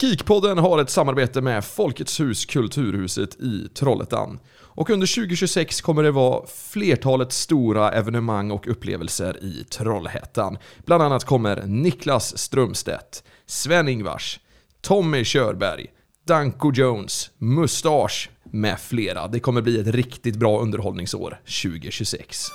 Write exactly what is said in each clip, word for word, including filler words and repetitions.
Geekpodden har ett samarbete med Folkets hus Kulturhuset i Trollhättan. Och under tjugo tjugosex kommer det vara flertalet stora evenemang och upplevelser i Trollhättan. Bland annat kommer Niklas Strömstedt, Sven-Ingvars, Tommy Körberg, Danko Jones, Mustache med flera. Det kommer bli ett riktigt bra underhållningsår tjugo tjugosex.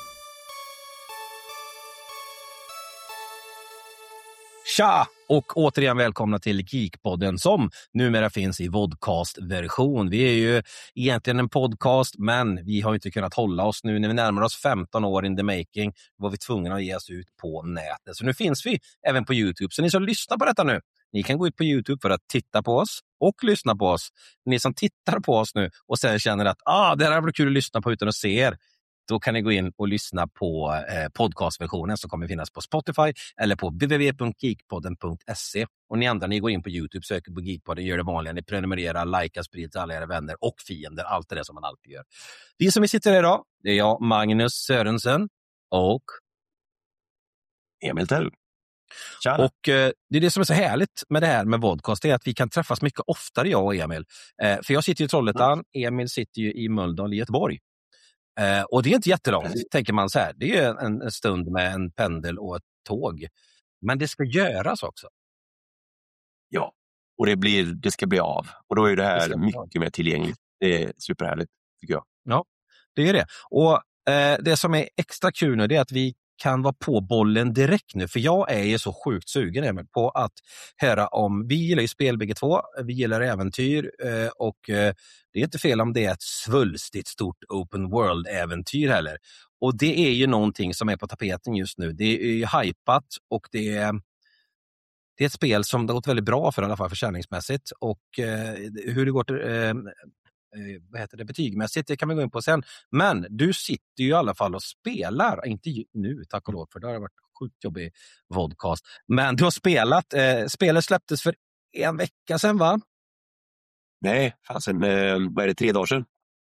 Tja! Och återigen välkomna till Geekpodden som numera finns i vodcast-version. Vi är ju egentligen en podcast, men vi har inte kunnat hålla oss nu när vi närmar oss femton år in the making. Var vi tvungna att ge oss ut på nätet. Så nu finns vi även på YouTube. Så ni som lyssnar på detta nu, ni kan gå ut på YouTube för att titta på oss och lyssna på oss. Ni som tittar på oss nu och sen känner att ah, det här blir kul att lyssna på utan att se er. Då kan ni gå in och lyssna på eh, podcastversionen som kommer finnas på Spotify eller på w w w punkt geekpodden punkt se. Och ni andra, ni går in på YouTube, söker på Geekpodden, gör det vanliga. Ni prenumererar, likar, sprider till alla era vänner och fiender. Allt det som man alltid gör. Vi som vi sitter här idag, det är jag, Magnus Sörensen och Emil Tell. Och eh, det är det som är så härligt med det här med vodcast, är att vi kan träffas mycket oftare, jag och Emil. Eh, för jag sitter ju i Trollhättan, Emil sitter ju i Mölndal i Göteborg. Eh, och det är inte jättelångt, tänker man så här. Det är en, en stund med en pendel och ett tåg. Men det ska göras också. Ja, och det, blir, det ska bli av. Och då är det här det mycket mer tillgängligt. Det är superhärligt, tycker jag. Ja, det är det. Och eh, det som är extra kul nu, det är att vi kan vara på bollen direkt nu. För jag är ju så sjukt sugen Emil, på att höra om, vi gillar ju spel bägge två, vi gillar äventyr eh, och eh, det är inte fel om det är ett svulstigt stort open world-äventyr heller. Och det är ju någonting som är på tapeten just nu. Det är ju hypat och det är, det är ett spel som det har gått väldigt bra för, i alla fall försäljningsmässigt. Och eh, hur det går till, eh, Eh, vad heter det, betygmässigt, det kan vi gå in på sen. Men du sitter ju i alla fall och spelar, inte nu tack och lov, för det har varit sjukt jobbig vodcast. Men du har spelat, eh, spelet släpptes för en vecka sedan, va? Nej, fasen, eh, vad är det, tre dagar sedan?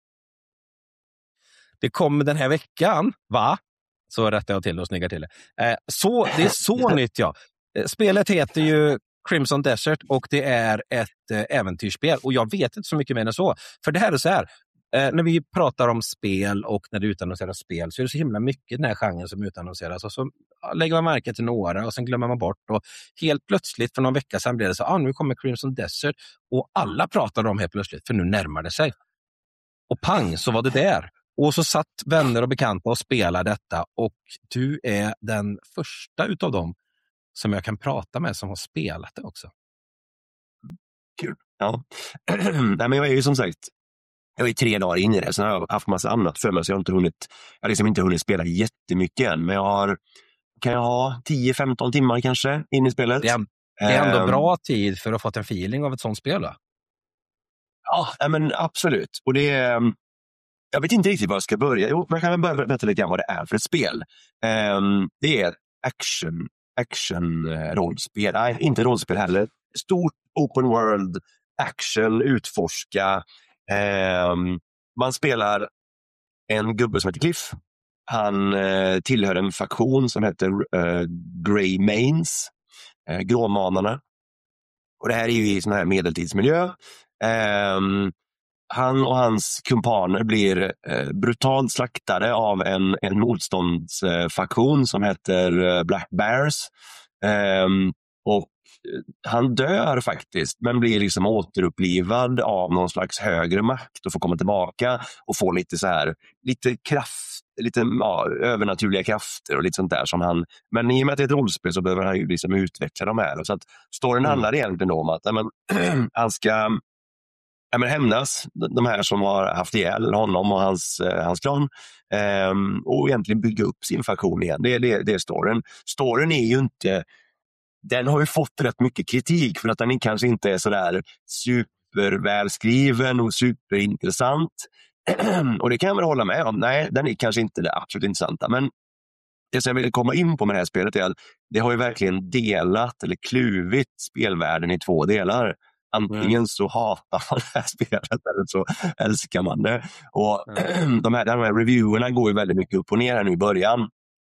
Det kom den här veckan, va? Så rättar jag till och snyggar till det. Eh, så, det är så nytt, ja. Eh, spelet heter ju Crimson Desert och det är ett eh, äventyrsspel. Och jag vet inte så mycket mer än så. För det här är så här, eh, när vi pratar om spel och när det utannonseras spel så är det så himla mycket den här genren som utannonseras. Och så lägger man märke till några och sen glömmer man bort. Och helt plötsligt för någon vecka sedan blev det så, ah, nu kommer Crimson Desert. Och alla pratar om helt plötsligt, för nu närmar det sig. Och pang, så var det där. Och så satt vänner och bekanta och spelade detta. Och du är den första utav dem som jag kan prata med som har spelat det också. Kul. Ja. Nej, men jag är ju som sagt, jag är tre dagar in i det. Sen har jag haft massa annat för mig så jag har inte hunnit, jag har liksom inte hunnit spela jättemycket än. Men jag har, kan jag ha tio femton timmar kanske in i spelet. Det är, det är ändå um, bra tid för att få en feeling av ett sånt spel då? Ja, men absolut. Och det är, jag vet inte riktigt var jag ska börja. Jo, man kan väl börja berätta lite grann vad det är för ett spel. Um, det är action action-rollspel. Nej, inte rollspel heller. Stort open world, action, utforska. Eh, man spelar en gubbe som heter Cliff. Han eh, tillhör en faktion som heter eh, Grey Mains. Eh, Gråmanarna. Och det här är ju i sån här medeltidsmiljö. Eh, han och hans kumpaner blir eh, brutalt slaktade av en, en motståndsfaktion som heter eh, Black Bears. Eh, och han dör faktiskt, men blir liksom återupplivad av någon slags högre makt och får komma tillbaka och få lite så här, lite kraft, lite ja, övernaturliga krafter och lite sånt där som han, men i och med att det är ett rollspel så behöver han ju liksom utveckla de här. Så att storyn mm. handlar egentligen om att men, han ska Ja, men hämnas de här som har haft ihjäl honom och hans, eh, hans klan eh, och egentligen bygga upp sin faktion igen. Det, det, det är storyn. Storyn är ju inte, den har ju fått rätt mycket kritik för att den kanske inte är sådär supervälskriven och superintressant. Och det kan jag väl hålla med om. Nej, den är kanske inte det absolut intressanta, men det som jag vill komma in på med det här spelet är att det har ju verkligen delat eller kluvit spelvärlden i två delar. Antingen så hatar man det här spelet eller så älskar man det. Och mm. de, här, de här reviewerna går ju väldigt mycket upp och ner här nu i början.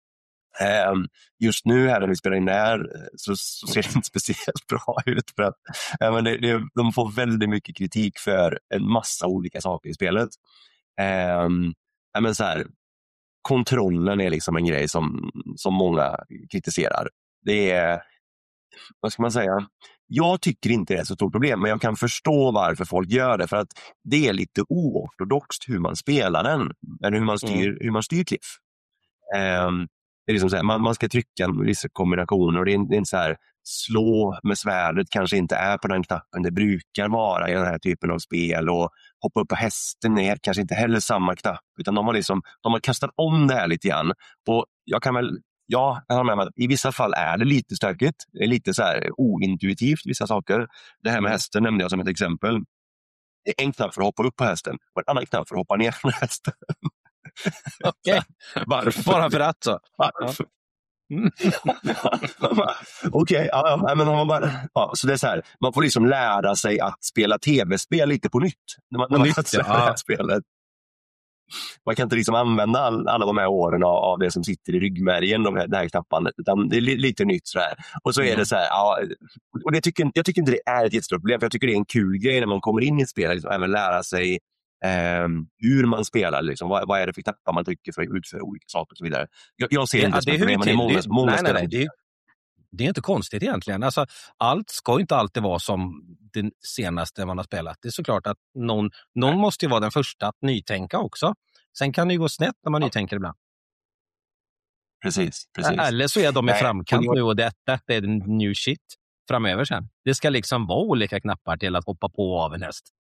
Um, just nu här när vi spelar in det här så, så ser det inte speciellt bra ut. För att, ja, men det, det, de får väldigt mycket kritik för en massa olika saker i spelet. Um, ja, men så här, kontrollen är liksom en grej som, som många kritiserar. Det är, vad ska man säga? Jag tycker inte det är ett så stort problem, men jag kan förstå varför folk gör det. För att det är lite oortodoxt hur man spelar den. Eller hur man styr, mm. hur man styr Cliff. Um, det är liksom så här, man, man ska trycka vissa kombinationer. Och det är, det är inte så här, slå med svärdet kanske inte är på den knappen det brukar vara i den här typen av spel. Och hoppa upp på hästen är kanske inte heller samma knapp. Utan de har, liksom, de har kastat om det här lite grann. Och jag kan väl... Ja, jag har med mig att i vissa fall är det lite stökigt. Det är lite så här ointuitivt vissa saker. Det här med hästen nämnde jag som ett exempel. Det är en knapp för att hoppa upp på hästen och en annan knapp för att hoppa ner från hästen. Okej, okay. Varför? Bara för att så. Varför? Mm. Okej, okay, ja, ja, men man bara, ja, så det är så här, man får liksom lära sig att spela tv-spel lite på nytt. När man, när man nytt, ja. Det här spelet. Man kan inte liksom använda all, alla de här åren av, av det som sitter i ryggmärgen, de här, det här knappandet, utan det är li, lite nytt sådär. Och så är mm. det så här, ja, och det tycker, jag tycker inte det är ett jättestort problem, för jag tycker det är en kul grej när man kommer in i ett spel, liksom, även lära sig eh, hur man spelar, liksom, vad, vad är det för knappar man trycker för att utföra olika saker och så vidare. Jag, jag ser det, inte som problem, men det är många, många nej, nej, nej, det, det är inte konstigt egentligen. Alltså, allt ska inte alltid vara som det senaste man har spelat. Det är såklart att någon, någon måste ju vara den första att nytänka också. Sen kan det ju gå snett när man ja. nytänker ibland. Precis, precis. Eller så är de i framkant nu och detta det är new shit framöver sen. Det ska liksom vara olika knappar till att hoppa på av en häst.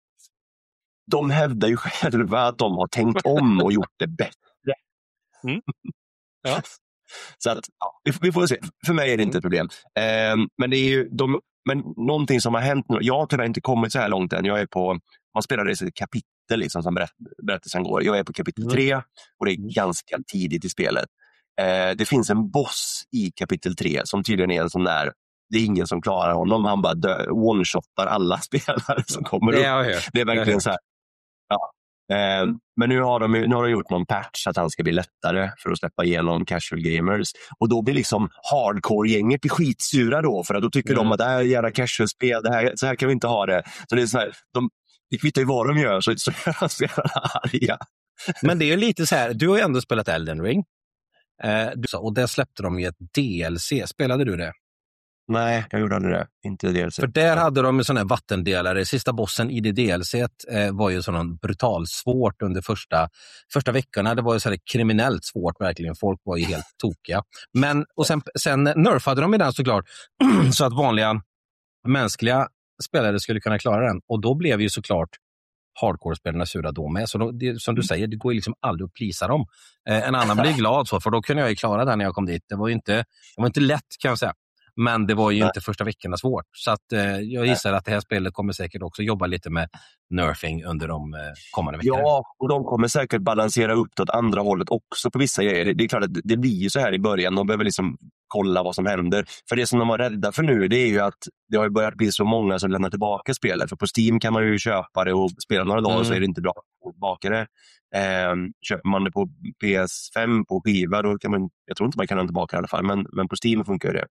De hävdar ju själva att de har tänkt om och gjort det bättre. Mm. Ja. Så att, ja, vi, vi får se. För mig är det inte ett problem. Eh, men det är ju de, men någonting som har hänt nu. Jag har tyvärr inte kommit så här långt än. Jag är på, man spelar det i ett kapitel liksom, som berätt, berättelsen går. Jag är på kapitel mm. tre och det är ganska tidigt i spelet. Eh, det finns en boss i kapitel tre som tydligen är en sån där, det är ingen som klarar honom. Han bara dö, one-shotar alla spelare som kommer upp. Det, det är verkligen så här. Ja. Eh, men nu har, de, nu har de gjort någon patch att han ska bli lättare för att släppa igenom casual gamers. Och då blir liksom hardcore-gänget blir skitsura då, för att då tycker mm. de att det här är jävla casual-spel, det här, så här kan vi inte ha det. Så det är så här, de, det kvittar ju vad de gör, så, så gör spelarna arga. Men det är ju lite så här, du har ju ändå spelat Elden Ring. Eh, du, och där släppte de ju ett D L C. Spelade du det? Nej, jag gjorde aldrig det. Inte D L C. För där hade de en sån här vattendelare. Sista bossen i det D L C eh, var ju sån brutalt svårt under första, första veckorna. Det var ju så här kriminellt svårt verkligen. Folk var ju helt tokiga. Men, och sen, sen nerfade de i den såklart så att vanliga mänskliga spelare skulle kunna klara den. Och då blev ju såklart hardcore-spelarna sura då med. Så då, det, som du säger, det går ju liksom aldrig att plisa dem. Eh, en annan blir glad så, för då kunde jag ju klara den när jag kom dit. Det var ju inte, det var inte lätt kan jag säga. Men det var ju Nej. inte första veckorna svårt. Så att, eh, jag gissar Nej. att det här spelet kommer säkert också jobba lite med nerfing under de eh, kommande veckorna. Ja, och de kommer säkert balansera upp det åt andra hållet också på vissa grejer. Det, det är klart att det blir ju så här i början. De behöver liksom kolla vad som händer. För det som de var rädda för nu, det är ju att det har börjat bli så många som lämnar tillbaka spelet. För på Steam kan man ju köpa det och spela några dagar mm. så är det inte bra att tillbaka det. Eh, köper man det på P S fem på skiva, då kan man, jag tror inte man kan lämna tillbaka i alla fall, men, men på Steam funkar det.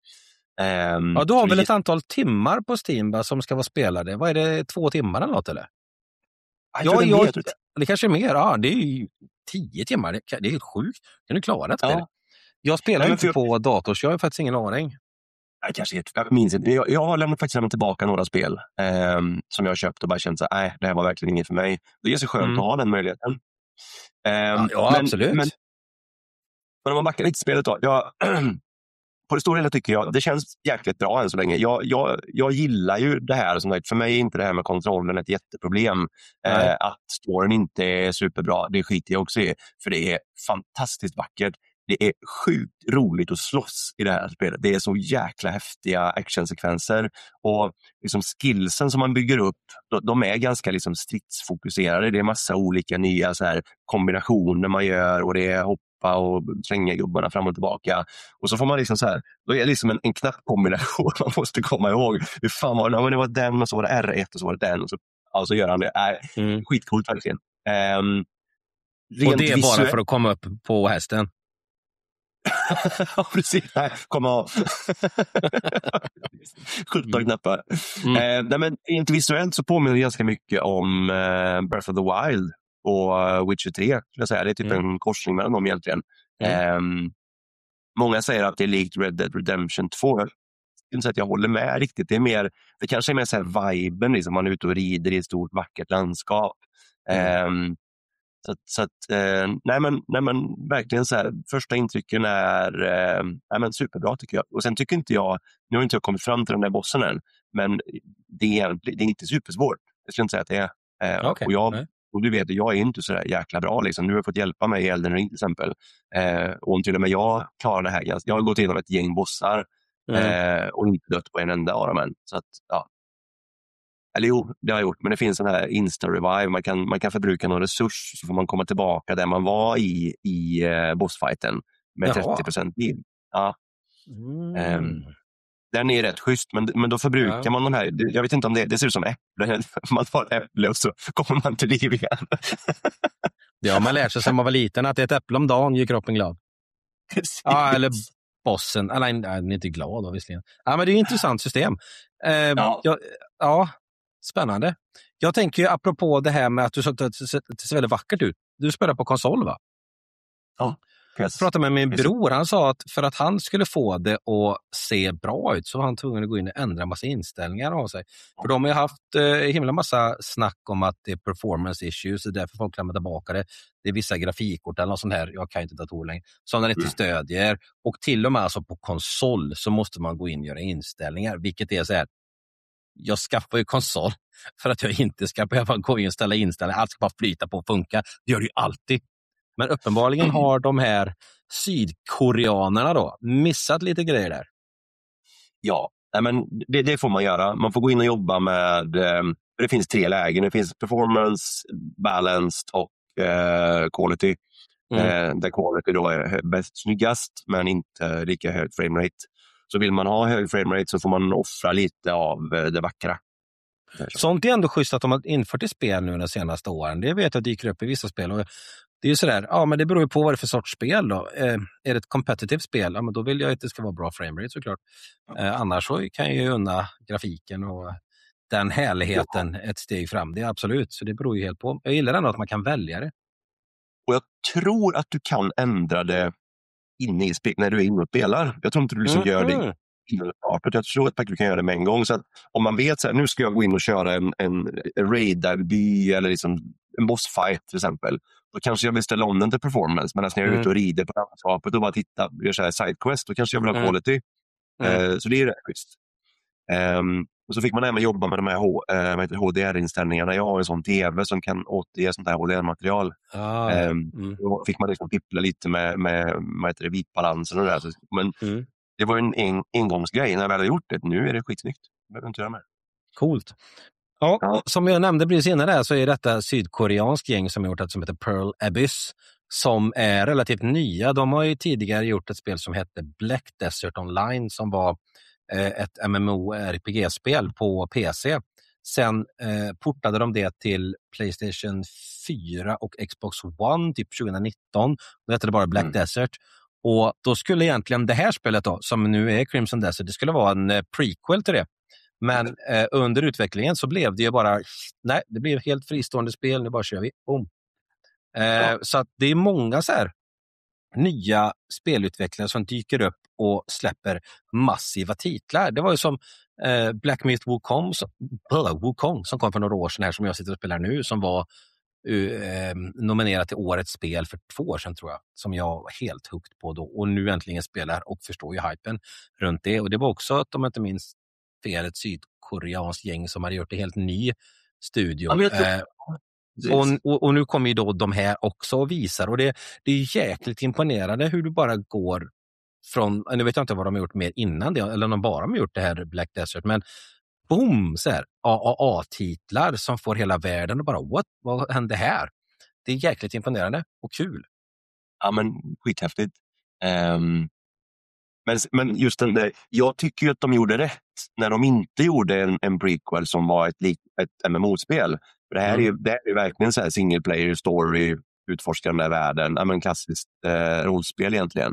Um, ja, du har väl ett antal timmar på Steam va, som ska vara spelade. Vad är det, två timmar eller något eller? Ja, jag, jag, det kanske är mer. Ja, det är ju tio timmar. Det, det är helt sjukt. Kan du klara det? Ja. Jag spelar Nej, inte jag... på dator, så jag har faktiskt ingen aning. Jag, kanske, jag minns inte. Jag, jag har lämnat, faktiskt lämnat tillbaka några spel um, som jag har köpt och bara känt att nej, det här var verkligen inget för mig. Det är så skönt mm. att ha den möjligheten. Um, ja, ja men, absolut. Men, men om man backar lite spelet då. Jag... På det stora hela tycker jag, det känns jäkligt bra än så länge. Jag, jag, jag gillar ju det här. Som sagt, för mig är inte det här med kontrollen ett jätteproblem. Eh, att storyn inte är superbra, det skiter jag också i. För det är fantastiskt vackert. Det är sjukt roligt att slåss i det här spelet. Det är så jäkla häftiga actionsekvenser. Och liksom skillsen som man bygger upp, de är ganska liksom stridsfokuserade. Det är massa olika nya så här kombinationer man gör. Och det är hopp och slänga gubbarna fram och tillbaka. Och så får man liksom så här, då är det liksom en, en knappkombination man måste komma ihåg. Hur fan var det? Ja, det var den och så var det R ett och så var det den och så, ja, så gör han det. Äh, mm. Skitcoolt verkligen. Um, och det är visuell... bara för att komma upp på hästen? Ja, precis. Nej, kom av. sjutton knappar. Mm. Eh, nej, men inte visuellt så påminner det ganska mycket om eh, Breath of the Wild och uh, Witcher tre. Skulle jag säga. Det är typ mm. en korsning mellan dem egentligen. Mm. Eh, många säger att det är likt Red Dead Redemption två. Jag skulle säga att jag håller med riktigt. Det är mer, det kanske är mer så här viben, liksom man är ute och rider i ett stort vackert landskap. Mm. Eh, Så, så att, eh, nej, men, nej men verkligen så här, första intrycken är eh, nej, men superbra tycker jag. Och sen tycker inte jag, nu har inte jag kommit fram till den där bossen än, men det är, det är inte supersvårt. Jag skulle inte säga att det är. Eh, okay. Och jag, och du vet, jag är inte så där jäkla bra liksom. Nu har jag fått hjälpa mig i Elden Ring till exempel. Eh, och till och med jag klarar det här. Jag har gått igenom ett gäng bossar mm. eh, och inte dött på en enda av dem än. Så att, ja. Eller jo, det har jag gjort, men det finns en här insta-revive. Man kan, man kan förbruka någon resurs så får man komma tillbaka där man var i, i uh, bossfighten med Jaha. trettio procent liv. Ja. Mm. Um, den är rätt schysst, men, men då förbrukar ja. man de här. Jag vet inte om det, det ser ut som äpple. Man tar ett äpple och så kommer man till liv igen. Ja, man lär sig sen man var liten att det är ett äpple om dagen gör kroppen glad. Precis. Ja, eller bossen. Eller nej, den är inte glad då, visserligen. Ja, men det är ett intressant system. Uh, ja. Jag, ja. Spännande. Jag tänker ju apropå det här med att du sa att det ser väldigt vackert ut. Du spelar på konsol, va? Ja. Jag pratade med min bror. Han sa att för att han skulle få det att se bra ut så var han tvungen att gå in och ändra en massa inställningar av sig. För de har ju haft eh, himla massa snack om att det är performance issues. Det är därför folk lämnar tillbaka det. Det är vissa grafikkort eller något sånt här. Jag kan inte datorer längre. Som den inte mm. stödjer. Och till och med alltså på konsol så måste man gå in och göra inställningar. Vilket är så här. Jag skaffar ju konsol för att jag inte ska behöva gå in och ställa inställningar. Allt ska bara flyta på och funka. Det gör det ju alltid. Men uppenbarligen har de här sydkoreanerna då missat lite grejer där. Ja, men det, det får man göra. Man får gå in och jobba med, det finns tre lägen. Det finns performance, balanced och eh, quality. Mm. Eh, där quality då är bäst snyggast men inte lika hög framerate. Så vill man ha hög framerate så får man offra lite av det vackra. Sånt är ändå schysst att de har infört i spel nu de senaste åren. Det vet jag dyker upp i vissa spel. Och det är ju sådär, ja men det beror ju på vad det är för sorts spel då. Eh, är det ett competitive spel, ja men då vill jag att det ska vara bra framerate såklart. Eh, annars så kan jag ju unna grafiken och den härligheten ja. ett steg fram. Det är absolut, så det beror ju helt på. Jag gillar ändå att man kan välja det. Och jag tror att du kan ändra det inne i spel när du är inne och spelar. Jag tror inte du liksom mm. gör det innan startet. Jag tror att du kan göra det med en gång. Så att om man vet så här, nu ska jag gå in och köra en, en, en raid-by eller liksom en bossfight till exempel. Då kanske jag vill ställa om den till performance. Men när jag är mm. ute och rider på landskapet och bara titta och gör så här sidequest, då kanske jag vill ha quality. Mm. Uh, så det är rätt schysst. Um, och så fick man även jobba med de här H, uh, H D R-inställningarna. Jag har en sån tv som kan återge sånt här H D R-material. Ah, um, mm. Då fick man liksom pippla lite med, med, med det, vitbalansen och det där. Men mm. det var en, en engångsgrej. När jag väl har gjort det, nu är det skitsnyggt. Jag behöver inte göra mer. Coolt. Ja, ja, som jag nämnde precis innan där så är detta sydkoreansk gäng som har gjort ett som heter Pearl Abyss som är relativt nya. De har ju tidigare gjort ett spel som hette Black Desert Online som var eh, ett M M O R P G-spel på P C. Sen eh, portade de det till PlayStation fyra och Xbox One typ tjugonitton. Då hette det bara Black mm. Desert. Och då skulle egentligen det här spelet då, som nu är Crimson Desert, det skulle vara en eh, prequel till det. Men eh, under utvecklingen så blev det ju bara, nej, det blev helt fristående spel, nu bara kör vi. Boom. Eh, ja. Så att det är många så här nya spelutvecklare som dyker upp och släpper massiva titlar. Det var ju som eh, Black Myth Wukong som, uh, Wukong som kom för några år sedan här som jag sitter och spelar nu som var uh, nominerad till årets spel för två år sedan tror jag. Som jag var helt hooked på då och nu äntligen spelar och förstår ju hypen runt det. Och det var också att de inte minst fel ett sydkoreanskt gäng som hade gjort en helt ny studio. Eh, och, och, och nu kommer ju då de här också och visar och det, det är jäkligt imponerande hur du bara går från, nu vet jag inte vad de har gjort mer innan det, eller om de bara har gjort det här Black Desert, men boom, så här, A A A-titlar som får hela världen och bara, what, vad hände här? Det är jäkligt imponerande och kul. Ja men skithäftigt. Um... Men, men just den där, jag tycker ju att de gjorde rätt när de inte gjorde en, en prequel som var ett, ett M M O-spel. För det här mm. är, det här är verkligen så här single player story, utforska den där världen, ja, men klassiskt eh, rollspel egentligen.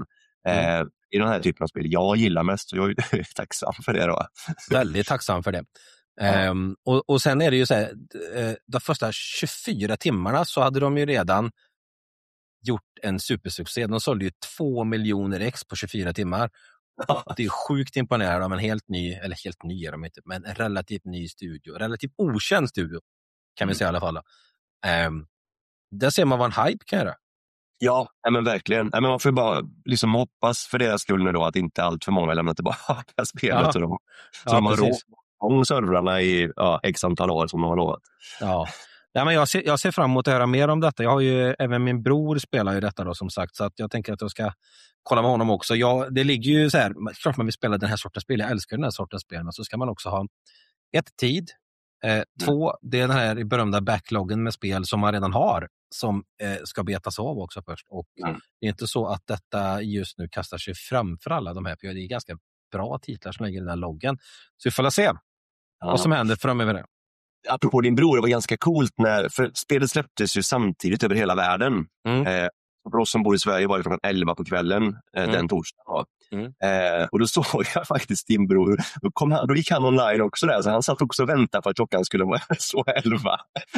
Mm. Eh, I den här typen av spel jag gillar mest, så jag är tacksam för det då. Väldigt tacksam för det. Ja. Um, och, och sen är det ju så här, de första tjugofyra timmarna så hade de ju redan gjort en supersuccé. De sålde ju två miljoner ex på tjugofyra timmar. Det är sjukt imponerande av en helt ny, eller helt ny är de inte, men en relativt ny studio. Relativt okänd studio, kan vi mm. säga i alla fall. Um, där ser man vad en hype kan göra. Ja, men verkligen. Men man får bara liksom hoppas för deras skull nu då att inte allt för många lämnar tillbaka det här spelet. Ja. Så de, så ja, de har råd om servrarna i ja, x antal år som de har lovat. Ja. Ja, men jag, ser, jag ser fram emot att höra mer om detta. Jag har ju, även min bror spelar ju detta då som sagt, så att jag tänker att jag ska kolla med honom också. Jag, det ligger ju så här, klart man vill spela den här sortens spel, jag älskar den här sortens spel, men så ska man också ha ett tid, eh, mm. två, det är den här berömda backloggen med spel som man redan har, som eh, ska betas av också först. Och mm. det är inte så att detta just nu kastar sig framför alla de här, för det är ganska bra titlar som ligger i den här loggen. Så vi får se ja. vad som händer framöver det. Apropå din bror, det var ganska coolt när, för spelet släpptes ju samtidigt över hela världen. Mm. Eh, för oss som bor i Sverige var det klockan elva på kvällen eh, mm. den torsdagen. Mm. Eh, och då såg jag faktiskt din bror, då, kom han, då gick han online också där, så han satt också och väntade för att klockan skulle vara så elva.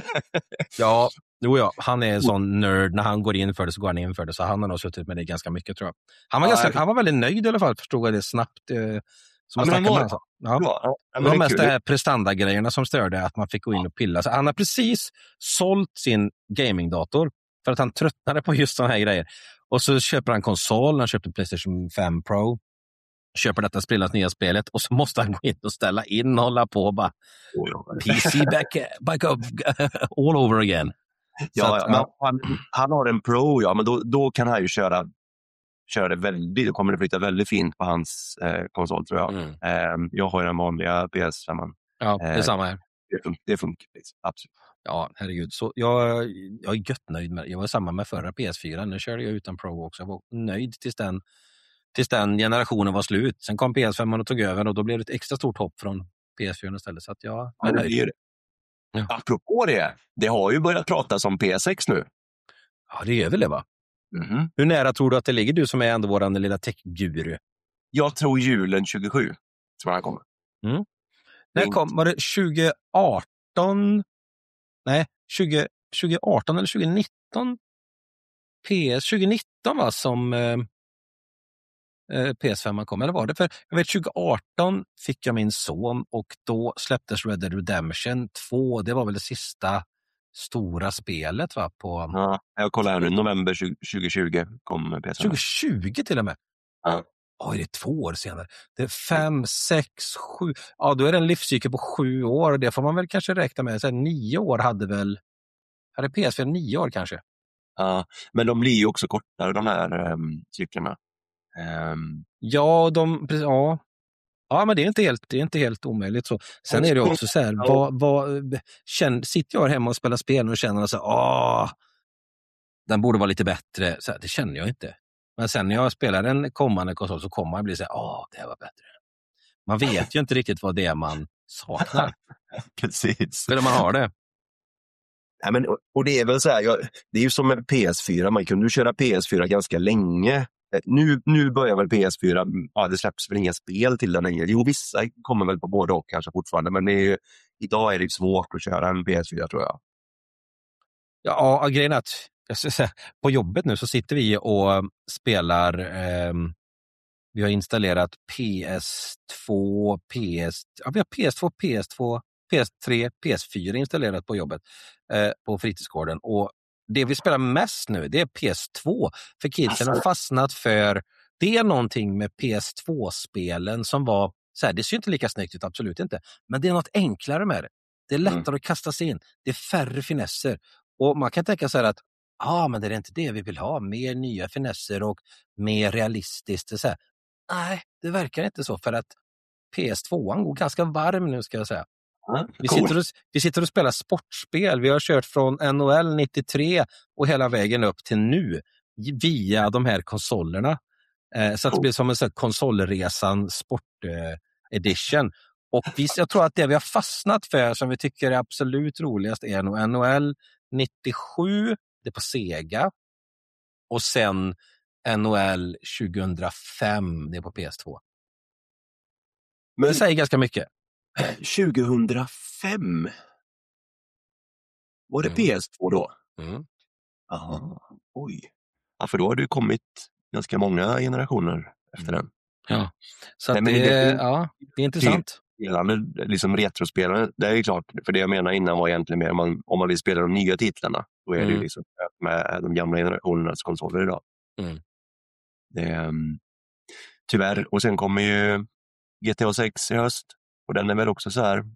Ja, jo, ja, han är en sån nörd, när han går in för det så går han in för det, så han har nog suttit med det ganska mycket tror jag. Han var, ja, ganska, jag... han var väldigt nöjd i alla fall, förstod jag det snabbt. Eh, Som ja, man var, ja. Ja, ja, det var mest de här prestanda-grejerna som störde, att man fick gå in och pilla. Så han har precis sålt sin gamingdator för att han tröttnade på just sådana här grejer. Och så köper han konsol, han köpte PlayStation fem Pro, köper detta spelans nya spelet och så måste han gå in och ställa in och hålla på och bara P C back, back up all over again. Ja, att, ja. Han, han har en Pro, ja, men då, då kan han ju köra kör det väldigt, då kommer det flytta väldigt fint på hans eh, konsol tror jag. Mm. Eh, jag har ju den vanliga P S fem. Ja, det är eh, samma här. Det, fun- det funkar, liksom. Absolut. Ja, herregud. Så jag, jag är gött nöjd med det. Jag var samma med förra P S fyra. Nu körde jag utan Pro också. Jag var nöjd tills den, tills den generationen var slut. Sen kom P S fem och tog över och då blev det ett extra stort hopp från P S fyra istället. Så att jag är nöjd. Ja, det är det. Ja. Apropå det, det har ju börjat pratas om P S sex nu. Ja, det är väl det va? Mm-hmm. Hur nära tror du att det ligger, du som är ändå våran lilla tech-guru? Jag tror julen tjugosju tror jag kommer. Mm. När kom, var det tjugo arton? Nej, tjugo, tjugo arton eller tjugo nitton? P S tjugo nitton va, som eh, P S fem kom, eller var det? För jag vet, tjugo arton fick jag min son och då släpptes Red Dead Redemption två. Det var väl det sista stora spelet va? På... Ja, jag kollar här nu, november tjugo tjugo kom P S fem. tjugo tjugo till och med? Ja. Oj, det är två år senare. Det är fem, sex, sju. Ja, då är det en livscykel på sju år. Det får man väl kanske räkna med. Så här, nio år hade väl... Hade P S fem nio år kanske? Ja, men de blir ju också kortare, de här um, cyklerna. Um... Ja, de... Ja. Ja, men det är inte helt, det är inte helt omöjligt. Så. Sen är det också så här, vad, vad, känner, sitter jag hemma och spelar spel och känner så här, åh, den borde vara lite bättre. Så här, det känner jag inte. Men sen när jag spelar en kommande konsol så kommer man bli så här, åh, det här var bättre. Man vet ju inte riktigt vad det är man saknar. Precis. Eller man har det. Ja, men, och, och det är väl så här, jag, det är ju som med P S fyra, man kunde ju köra P S fyra ganska länge. Nu, nu börjar väl P S fyra, ja, det släpps väl inga spel till den längre. Jo, vissa kommer väl på både och kanske fortfarande, men det är ju, idag är det svårt att köra en P S fyra tror jag. Ja, grejen är att jag ska säga, på jobbet nu så sitter vi och spelar, eh, vi har installerat P S två, P S, ja, vi har P S två, P S två, P S tre, P S fyra installerat på jobbet, eh, på fritidsgården, och det vi spelar mest nu, det är P S två. För kidsen har fastnat för, det är någonting med P S två-spelen som var, så här, det ser inte lika snyggt ut, absolut inte. Men det är något enklare med det. Det är lättare mm. att kasta sig in. Det är färre finesser. Och man kan tänka så här att, ja ah, men det är inte det vi vill ha. Mer nya finesser och mer realistiskt. Så här. Nej, det verkar inte så, för att P S två går ganska varm nu, ska jag säga. Mm, vi, sitter och, vi sitter och spelar sportspel. Vi har kört från N H L nittiotre och hela vägen upp till nu via de här konsolerna. Eh, så att det blir som en sån konsolresan sport eh, edition. Och vi, jag tror att det vi har fastnat för, som vi tycker är absolut roligast, är nog N H L nittiosju, det är på Sega. Och sen N H L tjugohundrafem, det är på P S två. Men det säger ganska mycket. tjugohundrafem? Var det Mm. P S två då? Mm. Aha, oj. Ja, för då har det kommit ganska många generationer efter den. Ja, så Nej, att men det, det- ja, det är intressant. Spelande, liksom retrospelare, det är ju klart, för det jag menar innan var egentligen mer om man, om man vill spela de nya titlarna, då är det ju Mm. liksom med de gamla generationernas konsoler idag. Mm. Det, är, um, tyvärr, och sen kommer ju G T A sex i höst, och den är väl också så här,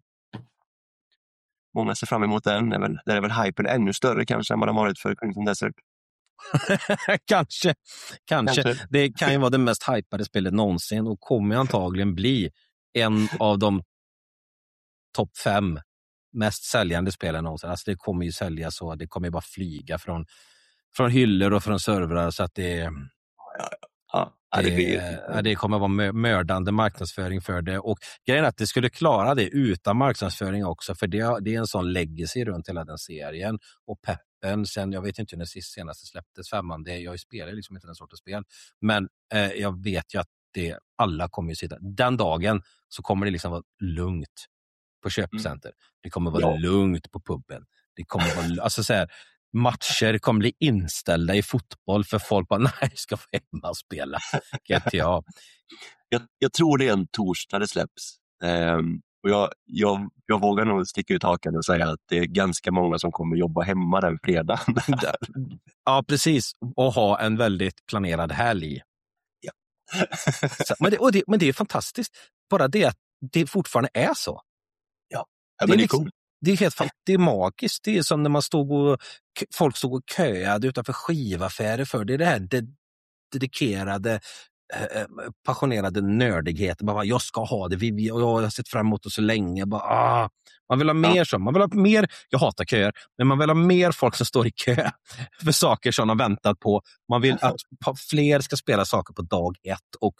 många ser fram emot den, det är väl, där är väl hypen ännu större kanske än vad den varit för Crimson Desert. kanske, kanske. Kanske. Det kan ju vara det mest hypade spelet någonsin och kommer antagligen bli en av de topp fem mest säljande spelen någonsin. Alltså det kommer ju sälja så, det kommer ju bara flyga från, från hyllor och från servrar, så att det, Ja, ja, det det, blir... ja, det kommer vara mö- mördande marknadsföring för det. Och grejen är att det skulle klara det utan marknadsföring också, för det, det är en sån legacy runt hela den serien. Och peppen, sen, jag vet inte när det senaste släpptes, femman, det, jag spelar liksom inte den sortens spel. Men eh, jag vet ju att det, alla kommer ju sitta. Den dagen så kommer det liksom vara lugnt på köpcenter. Mm. Det kommer vara Ja. lugnt på puben. Det kommer vara, alltså så här, matcher kommer bli inställda i fotboll för folk bara, nej, ska få hemma och spela G T A. jag, jag tror det är en torsdag det släpps. Um, och jag, jag, jag vågar nog sticka ut hakan och säga att det är ganska många som kommer jobba hemma den fredagen. Ja, precis. Och ha en väldigt planerad helg. Ja. Så, men, det, och det, men det är fantastiskt. Bara det att det fortfarande är så. Ja, det, men är det är liksom, coolt. det är helt det är magiskt. Det är som när man stod och folk stod och köade utanför skivaffärer för. Det är det här det, dedikerade, eh, passionerade nördigheten. Bara, jag ska ha det. Vi, vi, jag har sett fram emot det så länge. Bara, ah. Man vill ha mer Ja. så. Man vill ha mer, jag hatar köer, men man vill ha mer folk som står i kö för saker som de väntat på. Man vill att fler ska spela saker på dag ett och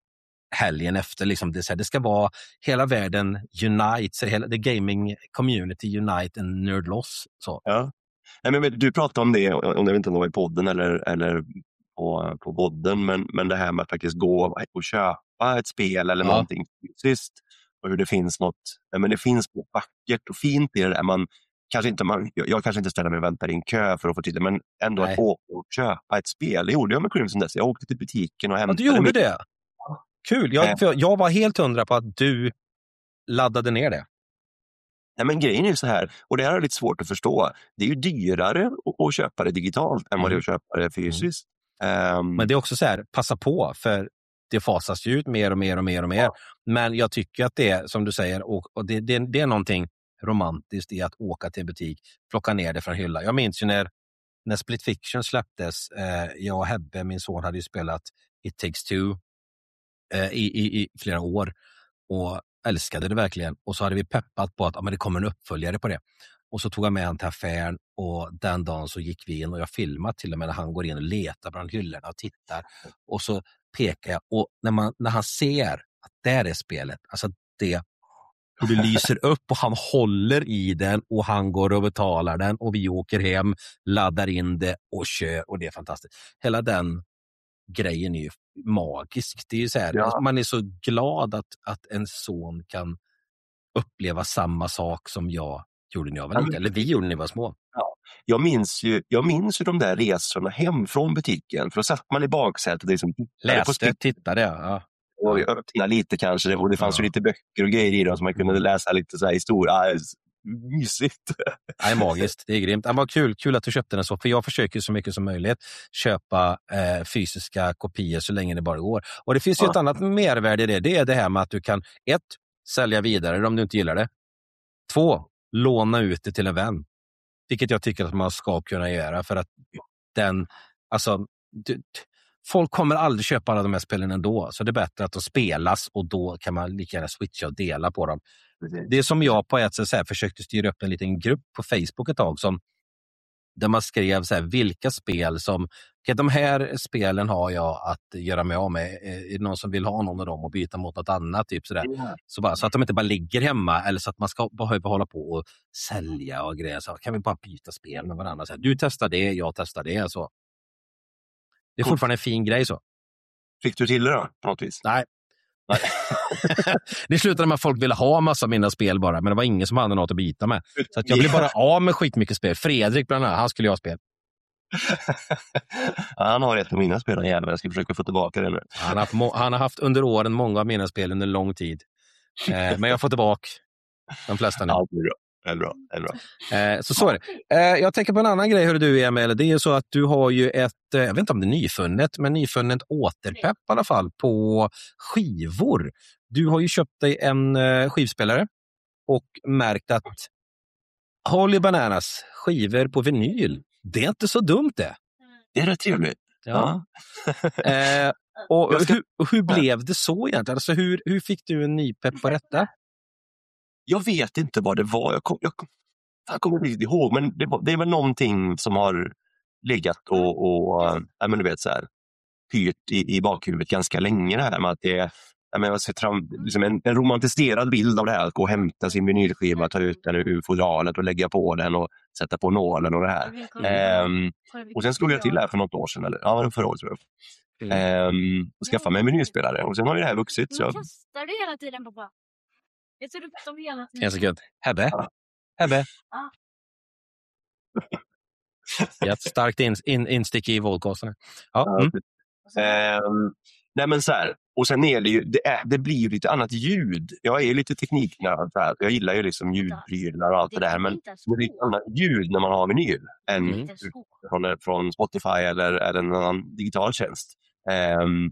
helgen efter. Liksom det, så här, det ska vara hela världen unites, hela the gaming community unite and nerd loss. Så. Ja. Nej, men du pratade om det, om jag vet inte om det var i podden eller, eller på, på bodden, men, men det här med att faktiskt gå och köpa ett spel eller Ja. någonting fysiskt, och hur det finns något, men det finns något vackert och fint i det där. Man, kanske inte, man, jag, jag kanske inte ställer mig och väntar i en kö för att få titta, men ändå Nej. att åka och köpa ett spel, det gjorde jag med Crimson Desert. Jag åkte till butiken och Ja, hämtade du gjorde mitt. det? Kul. Jag, för jag var helt hundra på att du laddade ner det. Nej, men grejen är ju så här, och det här är lite svårt att förstå. Det är ju dyrare att, att köpa det digitalt än vad det är att köpa det fysiskt. Mm. Um, Men det är också så här, passa på, för det fasas ju ut mer och mer och mer och mer. Ja. Men jag tycker att det är, som du säger, och, och det, det, det är någonting romantiskt i att åka till en butik, plocka ner det från hylla. Jag minns ju när, när Split Fiction släpptes, eh, jag och Hebbe, min son, hade ju spelat It Takes Two eh, i, i, i flera år och älskade det verkligen. Och så hade vi peppat på att ja, men det kommer en uppföljare på det. Och så tog jag med han till affären och den dagen så gick vi in och jag filmade till och med när han går in och letar bland hyllorna och tittar. Och så pekar jag och när, man, när han ser att det är spelet, alltså det, hur det lyser upp och han håller i den och han går och betalar den och vi åker hem, laddar in det och kör och det är fantastiskt. Hela den grejen är ju magisk. Det är ju så här, Ja. alltså man är så glad att, att en son kan uppleva samma sak som jag gjorde när jag var liten, eller vi gjorde när vi var små. Ja. Jag minns ju, jag minns ju de där resorna hem från butiken, för då satt man i baksätet och liksom läste, tittade, ja. Och jag öppnade lite kanske, och det fanns Ja. ju lite böcker och grejer i dem som man kunde läsa lite så här historia. Mysigt. Det är magiskt, det är grymt. Det var kul, kul att du köpte den så, för jag försöker så mycket som möjligt köpa eh, fysiska kopior så länge det bara går. Och det finns ju Ja. ett annat mervärde i det, det är det här med att du kan ett, sälja vidare om du inte gillar det. Två, låna ut det till en vän. Vilket jag tycker att man ska kunna göra, för att den, alltså du, folk kommer aldrig köpa alla de här spelen ändå, så det är bättre att de spelas och då kan man lika gärna switcha och dela på dem. Precis. Det är som jag på ett sätt så här försökte styra upp en liten grupp på Facebook ett tag som där man skrev så här, vilka spel som, okay, de här spelen har jag att göra mig av med. Är det någon som vill ha någon av dem och byta mot något annat? Typ sådär. Ja. Så, bara, så att de inte bara ligger hemma eller så att man ska behöva hålla på och sälja och grejer. Så kan vi bara byta spel med varandra. Så här, du testar det, jag testar det. Så. Det är fortfarande en fin grej så. Fick du till det då, på något vis? Nej. Nej. Det slutade med att folk ville ha massa av mina spel bara, men det var ingen som hade något att byta med. Så att jag blev bara av med skitmycket spel. Fredrik bland annat, han skulle ha spel. Ja, han har ett av mina spel, jävlar. Jag ska försöka få tillbaka det nu. Han har haft, må- han har haft under åren många av mina spel under lång tid. Eh, men jag får tillbaka de flesta nu. Ja, det är bra. Det är bra. Det är bra. Eh, så så är det. Eh, jag tänker på en annan grej, hör du Emil. Det är ju så att du har ju ett, eh, jag vet inte om det är nyfunnet, men nyfunnet återpepp i alla fall på skivor. Du har ju köpt dig en eh, skivspelare och märkt att Holy Bananas, skivor på vinyl, det är inte så dumt det. Det är rätt trevligt. Ja. eh, och hur, hur blev det så egentligen? Alltså, hur, hur fick du en ny pepp på detta? Jag vet inte vad det var. Jag, kom, jag, kom, jag kommer inte riktigt ihåg, men det, var, det är väl någonting som har legat och, och äh, men du vet så här, pyrt i, i bakhuvudet ganska länge det här med att det är jag menar, jag har sett fram, liksom en, en romantiserad bild av det här, att gå och hämta sin vinylskiva, ta ut den ur fodralet och lägga på den och sätta på nålen och det här. Ehm, och sen slog jag till här för något år sedan, eller ja, det var förra året tror jag. Ehm, och skaffade mig en vinylspelare och sen har ju det här vuxit. Så jag... kastar du hela tiden, pappa? Jag tar upp dem hela tiden. En sekund. Hebbe. Hebbe. Ja. Ett starkt in, in, instick i våldkasten. Ja. Mm. Ehm, nej men så här, och sen är det ju, det, är, det blir ju lite annat ljud. Jag är ju lite tekniknörd så här. Jag gillar ju liksom ljudprylar och allt det där, men det blir ett annat ljud när man har vinyl än Mm. från, från Spotify eller, eller en annan digital tjänst. Ehm,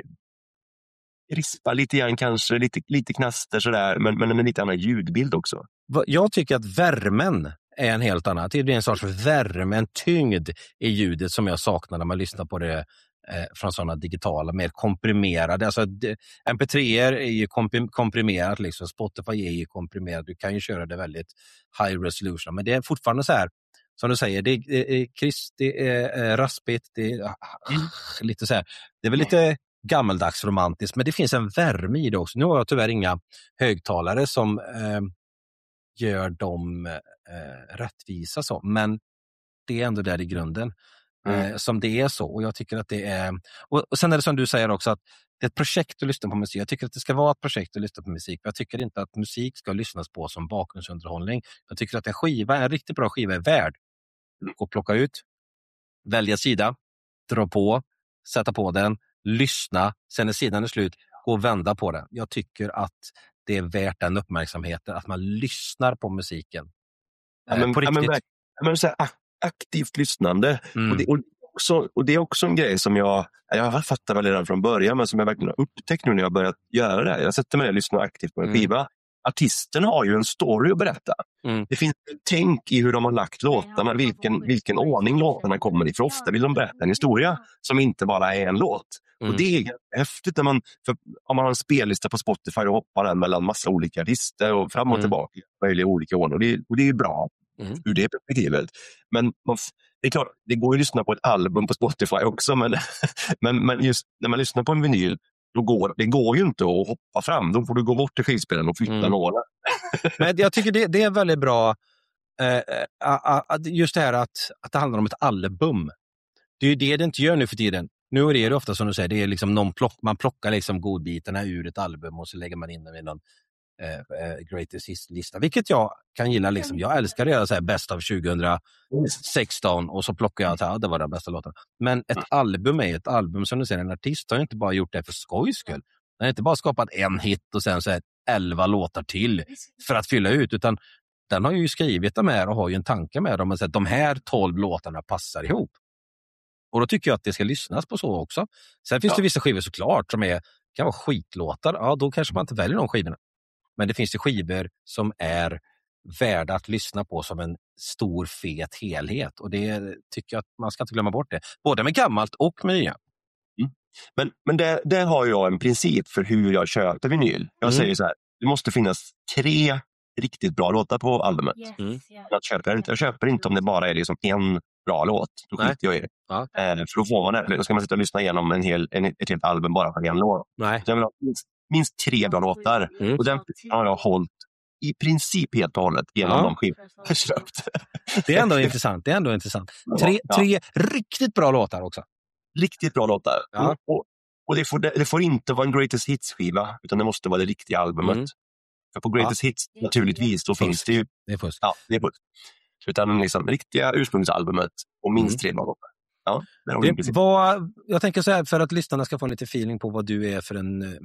rispar lite grann kanske, lite, lite knaster sådär, men, men en lite annan ljudbild också. Jag tycker att värmen är en helt annan. Det blir en sorts värme, en tyngd i ljudet som jag saknar när man lyssnar på det eh, från sådana digitala, mer komprimerade. Alltså, M P tre är ju komprim- komprimerat, liksom. Spotify är ju komprimerat. Du kan ju köra det väldigt high resolution, men det är fortfarande så här, som du säger, det är, det är krisp, det är eh, raspigt, det är ah, lite så här. Det är väl lite gammaldags romantiskt, men det finns en värme i det också. Nu har jag tyvärr inga högtalare som eh, gör dem eh, rättvisa så, men det är ändå där i grunden mm. eh, som det är så, och jag tycker att det är och, och sen är det som du säger också att det är ett projekt att lyssna på musik. Jag tycker att det ska vara ett projekt att lyssna på musik. Jag tycker inte att musik ska lyssnas på som bakgrundsunderhållning. Jag tycker att en skiva, en riktigt bra skiva är värd att plocka ut, välja sida, dra på, sätta på den, lyssna, sen när sidan är slut, gå och vända på den. Jag tycker att det är värt den uppmärksamheten, att man lyssnar på musiken. Ja, men, på riktigt. Ja, men, men, så här, aktivt lyssnande. Mm. Och, det, och, också, och det är också en grej som jag, jag fattar väl redan från början, men som jag verkligen har upptäckt nu när jag har börjat göra det. Jag sätter mig och lyssnar aktivt på en skiva. Mm. Artisten har ju en story att berätta. Mm. Det finns ett tänk i hur de har lagt låtarna, vilken, vilken ordning låtarna kommer i. För ofta vill de berätta en historia som inte bara är en låt. Mm. Och det är häftigt när man, för om man har en spellista på Spotify och hoppar den mellan massa olika artister och fram och mm. tillbaka i olika ordning. Och det, och det är bra mm. ur det perspektivet. Men man, det är klart, det går ju att lyssna på ett album på Spotify också, men, men, men just när man lyssnar på en vinyl, då går, det går ju inte att hoppa fram. Då får du gå bort till skivspelaren och flytta mm. några. Men jag tycker det, det är väldigt bra eh, just det här att, att det handlar om ett album. Det är ju det det inte gör nu för tiden. Nu är det ofta som du säger, det är liksom någon plock, man plockar liksom godbitarna ur ett album och så lägger man in dem i någon eh, greatest hits-lista. Vilket jag kan gilla. Liksom. Jag älskar att göra så här bäst av tjugohundrasexton och så plockar jag att ja, det var den bästa låten. Men ett album är ett album, som du säger, en artist har inte bara gjort det för skojs skull. Den har inte bara skapat en hit och sen så här elva låtar till för att fylla ut, utan den har ju skrivit dem här och har ju en tanke med dem. Att de här tolv låtarna passar ihop. Och då tycker jag att det ska lyssnas på så också. Sen finns ja. det vissa skivor såklart som är, kan vara skitlåtar. Ja, då kanske man inte väljer de skivorna. Men det finns ju skivor som är värda att lyssna på som en stor fet helhet. Och det tycker jag att man ska inte glömma bort det. Både med gammalt och med nya. Mm. Men, men där, där har jag en princip för hur jag köper vinyl. Jag mm. säger så här, det måste finnas tre riktigt bra låtar på albumet. Yes, mm. jag, köper inte, jag köper inte om det bara är liksom en bra låt. Då skiter jag i det. Ja. Eh, för då får man det. Då ska man sitta och lyssna igenom en hel, en, ett helt album bara för en låt. Nej. Så jag vill ha minst, minst tre bra låtar. Mm. Och den har jag hållit i princip helt och hållet genom ja. de skivor jag har köpt. Det är ändå intressant. Det är ändå intrant. Tre, ja. tre riktigt bra låtar också. riktigt bra låtar. Ja. Och, och, och det, får, det får inte vara en greatest hits-skiva, utan det måste vara det riktiga albumet. Mm. För på greatest hits, naturligtvis, då finns det ju... Det är fusk. Ja, det är fusk. Utan liksom riktiga ursprungsalbumet och minst Mm. tre bra låtar. Ja, det är Det var, jag tänker så här, för att lyssnarna ska få lite feeling på vad du är för en uh,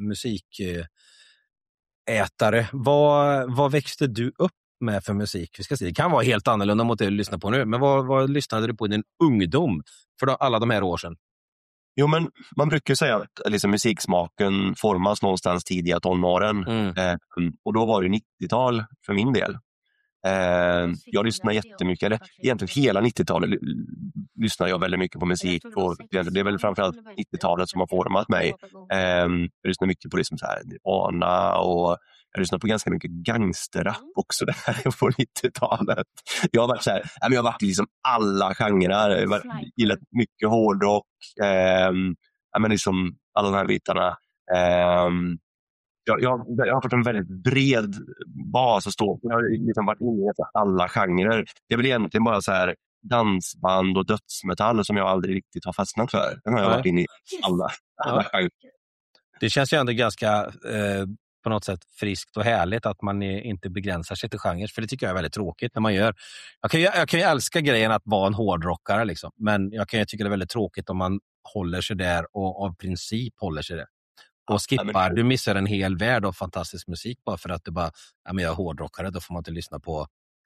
musikätare. Vad, vad växte du upp med för musik? Vi ska se. Det kan vara helt annorlunda mot det du lyssnar på nu. Men vad, vad lyssnade du på i din ungdom för då, alla de här år sedan? Jo, men man brukar säga att liksom, musiksmaken formas någonstans tidiga tonåren. Mm. Eh, och då var det nittiotal för min del. Eh, jag lyssnar jättemycket, eller egentligen hela nittiotalet l- lyssnar jag väldigt mycket på musik. Och det är väl framförallt nittiotalet som har format mig. Eh, jag lyssnar mycket på det som så här, Nirvana, och jag lyssnar på ganska mycket gangsterrap också där på nittiotalet. Jag har varit så här, jag har varit i liksom alla genrer. Jag har gillat mycket hårdrock, eh, men liksom alla de här bitarna. Eh, jag, jag, jag har fått en väldigt bred bas att stå på. Jag har liksom varit inne i alla genrer. Det är väl egentligen bara så här dansband och dödsmetall som jag aldrig riktigt har fastnat för. Den har jag Nej. varit inne i alla, alla Ja. genrer. Det känns ju ändå ganska eh, på något sätt friskt och härligt att man är, inte begränsar sig till genrer. För det tycker jag är väldigt tråkigt när man gör. Jag kan ju, jag kan ju älska grejen att vara en hårdrockare liksom. Men jag kan ju tycka det är väldigt tråkigt om man håller sig där och av princip håller sig där. Och skippar, Ja, men- du missar en hel värld av fantastisk musik bara för att du bara, ja men jag är hårdrockare, då får man inte lyssna på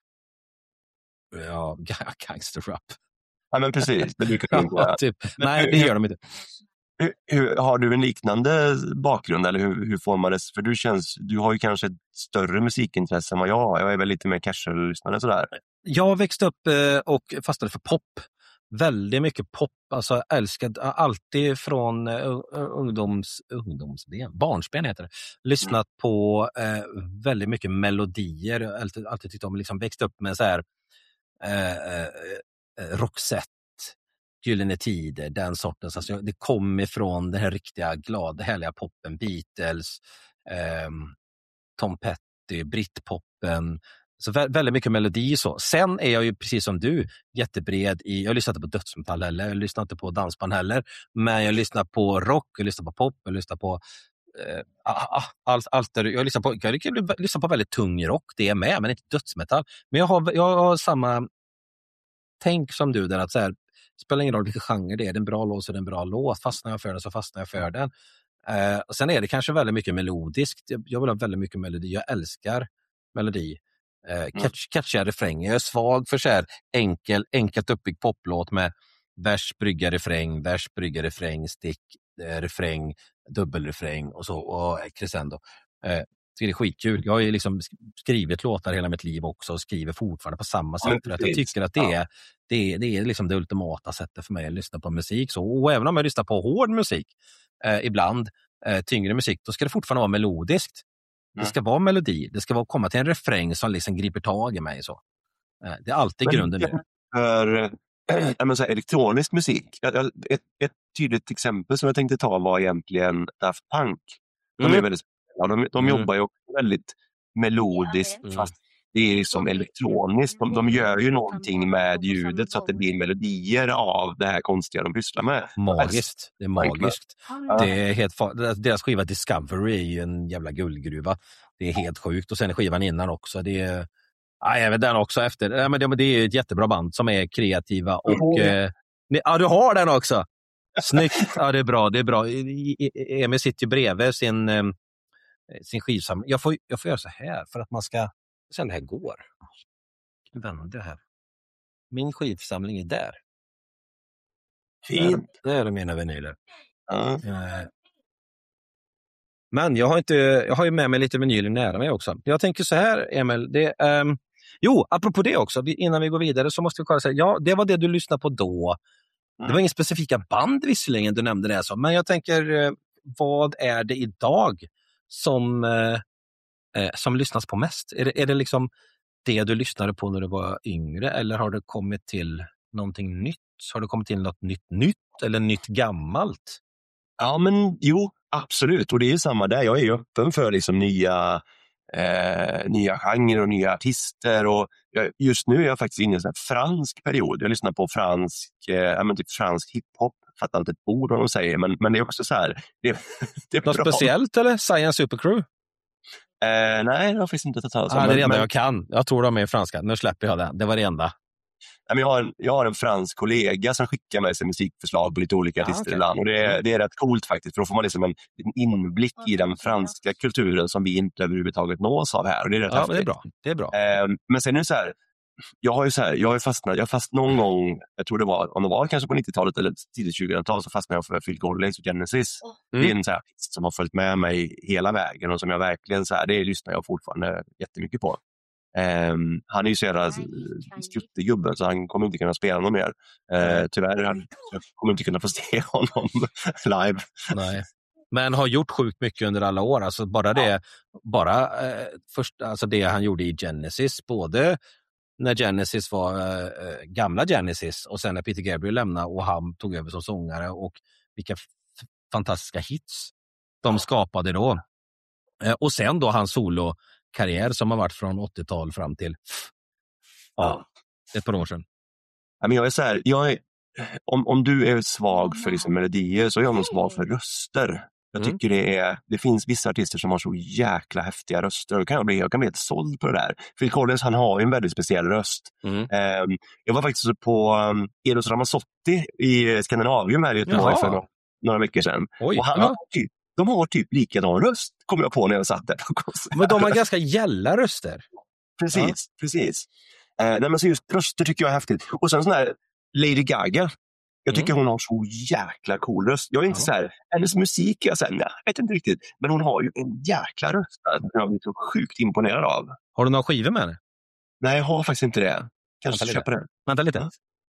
ja, gangsterrap. Ja, men precis. Det brukar jag Ja, typ. Nej, det gör de inte. Hur, hur, har du en liknande bakgrund eller hur, hur formades? För du känns, du har ju kanske ett större musikintresse än vad jag har. Jag är väl lite mer casual-lyssnare sådär. Jag växte upp eh, och fastnade för pop. Väldigt mycket pop. Alltså jag älskade alltid från uh, ungdoms, ungdomsben, barnsben heter det. Lyssnat mm. på eh, väldigt mycket melodier. Jag alltid, alltid tyckte om, liksom växte upp med så här eh, eh, Roxette, Gyllene Tider, den sortens. Alltså det kom ifrån den här riktiga glada, härliga poppen. Beatles, eh, Tom Petty, Britpoppen. Så vä- väldigt mycket melodi så. Sen är jag ju precis som du jättebred i, jag lyssnar inte på dödsmetall heller, jag lyssnar inte på dansband heller, men jag lyssnar på rock, jag lyssnar på pop, jag lyssnar på eh, allt, allt där, jag lyssnar på, jag lyssnar på väldigt tung rock, det är med, men inte dödsmetall. Men jag har, jag har samma tänk som du där, att så här, spelar ingen roll vilken genre det är, det är en bra låt så är det en bra låt, fastnar jag för den så fastnar jag för den. Eh, och sen är det kanske väldigt mycket melodiskt, jag, jag vill ha väldigt mycket melodi, jag älskar melodi. Eh, catch, catchiga refränger. Jag är svag för så här enkel, enkelt uppbyggd poplåt med vers, brygga, refräng, vers, brygga, refräng, stick, eh, refräng, dubbelrefräng och så, och crescendo. Eh, det är skitkul. Jag har ju liksom skrivit låtar hela mitt liv också och skriver fortfarande på samma sätt. För att jag tycker att det är, det är, det är liksom det ultimata sättet för mig att lyssna på musik. Så, och även om jag lyssnar på hård musik eh, ibland, eh, tyngre musik, då ska det fortfarande vara melodiskt. Det ska vara melodi. Det ska vara komma till en refräng som liksom griper tag i mig. Så. Det är alltid Men grunden nu. För äh, men så här, elektronisk musik. Ett, ett tydligt exempel som jag tänkte ta var egentligen Daft Punk. De, Mm. är väldigt, ja, de, de Mm. jobbar ju också väldigt melodiskt, Mm. fast det är som elektroniskt. De, de gör ju någonting med ljudet så att det blir melodier av det här konstiga de pysslar med. Magiskt. Det är magiskt. Ja. Det är helt fa- deras skiva Discovery är ju en jävla guldgruva. Det är helt sjukt. Och sen är skivan innan också. Det är, ja, även den också efter. Ja, men det, det är ett jättebra band som är kreativa. Och, eh, ni, ja, du har den också! Snyggt! Ja, det är bra. Det är bra. I- I- Emil sitter ju bredvid sin, eh, sin skivsamling. Jag får, jag får göra så här för att man ska... Sen det här går. Vänder här. Min skivsamling är där. Fint. Det är mina vinyler. Ja. Eh, Men jag har, inte, jag har ju med mig lite vinyler nära mig också. Jag tänker så här, Emil. Det, um, jo, apropå det också. Vi, innan vi går vidare så måste vi kolla. Säga, ja, det var det du lyssnade på då. Mm. Det var inga specifika band visserligen du nämnde det. Så. Men jag tänker, eh, vad är det idag som, eh, eh, som lyssnas på mest? Är det, är det liksom det du lyssnade på när du var yngre? Eller har det kommit till någonting nytt? Har det kommit till något nytt nytt eller nytt gammalt? Ja, men jo, absolut. Och det är ju samma där. Jag är ju öppen för liksom nya, eh, nya genrer och nya artister. Och jag, just nu är jag faktiskt inne i en sån här fransk period. Jag lyssnar på fransk, eh, men typ fransk hiphop fattar inte ett ord vad de säger, men, men det är också så här, det, det är Något bra. speciellt eller? Science Supercrew? Eh, nej, det har faktiskt inte tagit talas om. Ah, det är det enda men, jag kan. Jag tror de är franska. Nu släpper jag det. Det var det enda. nej, men jag, har en, jag har en fransk kollega som skickar med sig musikförslag på lite olika Ah, artister okay. ibland. Och det är, det är rätt coolt faktiskt, för då får man liksom en, en inblick i den franska kulturen som vi inte överhuvudtaget nås av här. Och det är rätt Ja, häftigt. det är bra. Det är bra. Eh, men sen är det så här, jag har ju så här, jag har ju fastnat, jag har fast någon gång, jag tror det var, om det var kanske på nittiotalet eller tidigt tjugohundratal, så fastnade jag för Phil Collins och Genesis. Mm. Det är en så här artist som har följt med mig hela vägen och som jag verkligen så här, det lyssnar jag fortfarande jättemycket på. Um, han är ju så jävla skuttig gubben, så han kommer inte kunna spela något mer. Uh, tyvärr han, jag kommer inte kunna få se honom live. Nej. Men har gjort sjukt mycket under alla år. Alltså bara det, bara eh, först, alltså det han gjorde i Genesis, både när Genesis var eh, gamla Genesis och sen när Peter Gabriel lämnade och han tog över som sångare, och vilka f- fantastiska hits de skapade då. Eh, och sen då hans solokarriär som har varit från åttiotal fram till ja, ett par år sedan. Ja, men jag är så här, jag är, om, om du är svag för liksom melodier, så är jag nog svag för röster. Jag Mm. tycker det är, det finns vissa artister som har så jäkla häftiga röster. Och kan jag, bli, jag kan bli helt såld på det där. Phil Collins, han har ju en väldigt speciell röst. Mm. Um, jag var faktiskt på um, Eros Ramazzotti i Skandinavien här i Göteborg Jaha. för några, några veckor sedan. Oj, och han ja. har typ, de har typ likadan röst, kom jag på när jag satt där på konsert. Men de har ganska gälla röster. Precis, Ja. precis. Uh, nej, men så just röster tycker jag är häftigt. Och sen sån här Lady Gaga. Jag tycker Mm. hon har så jäkla cool röst. Jag är inte Ja. så här, hennes musik är så här, nej, jag vet inte riktigt. Men hon har ju en jäkla röst som jag blir så sjukt imponerad av. Har du några skivor med dig? Nej, jag har faktiskt inte det. Kanske Vänta lite. köpa den. Vänta lite. Ja.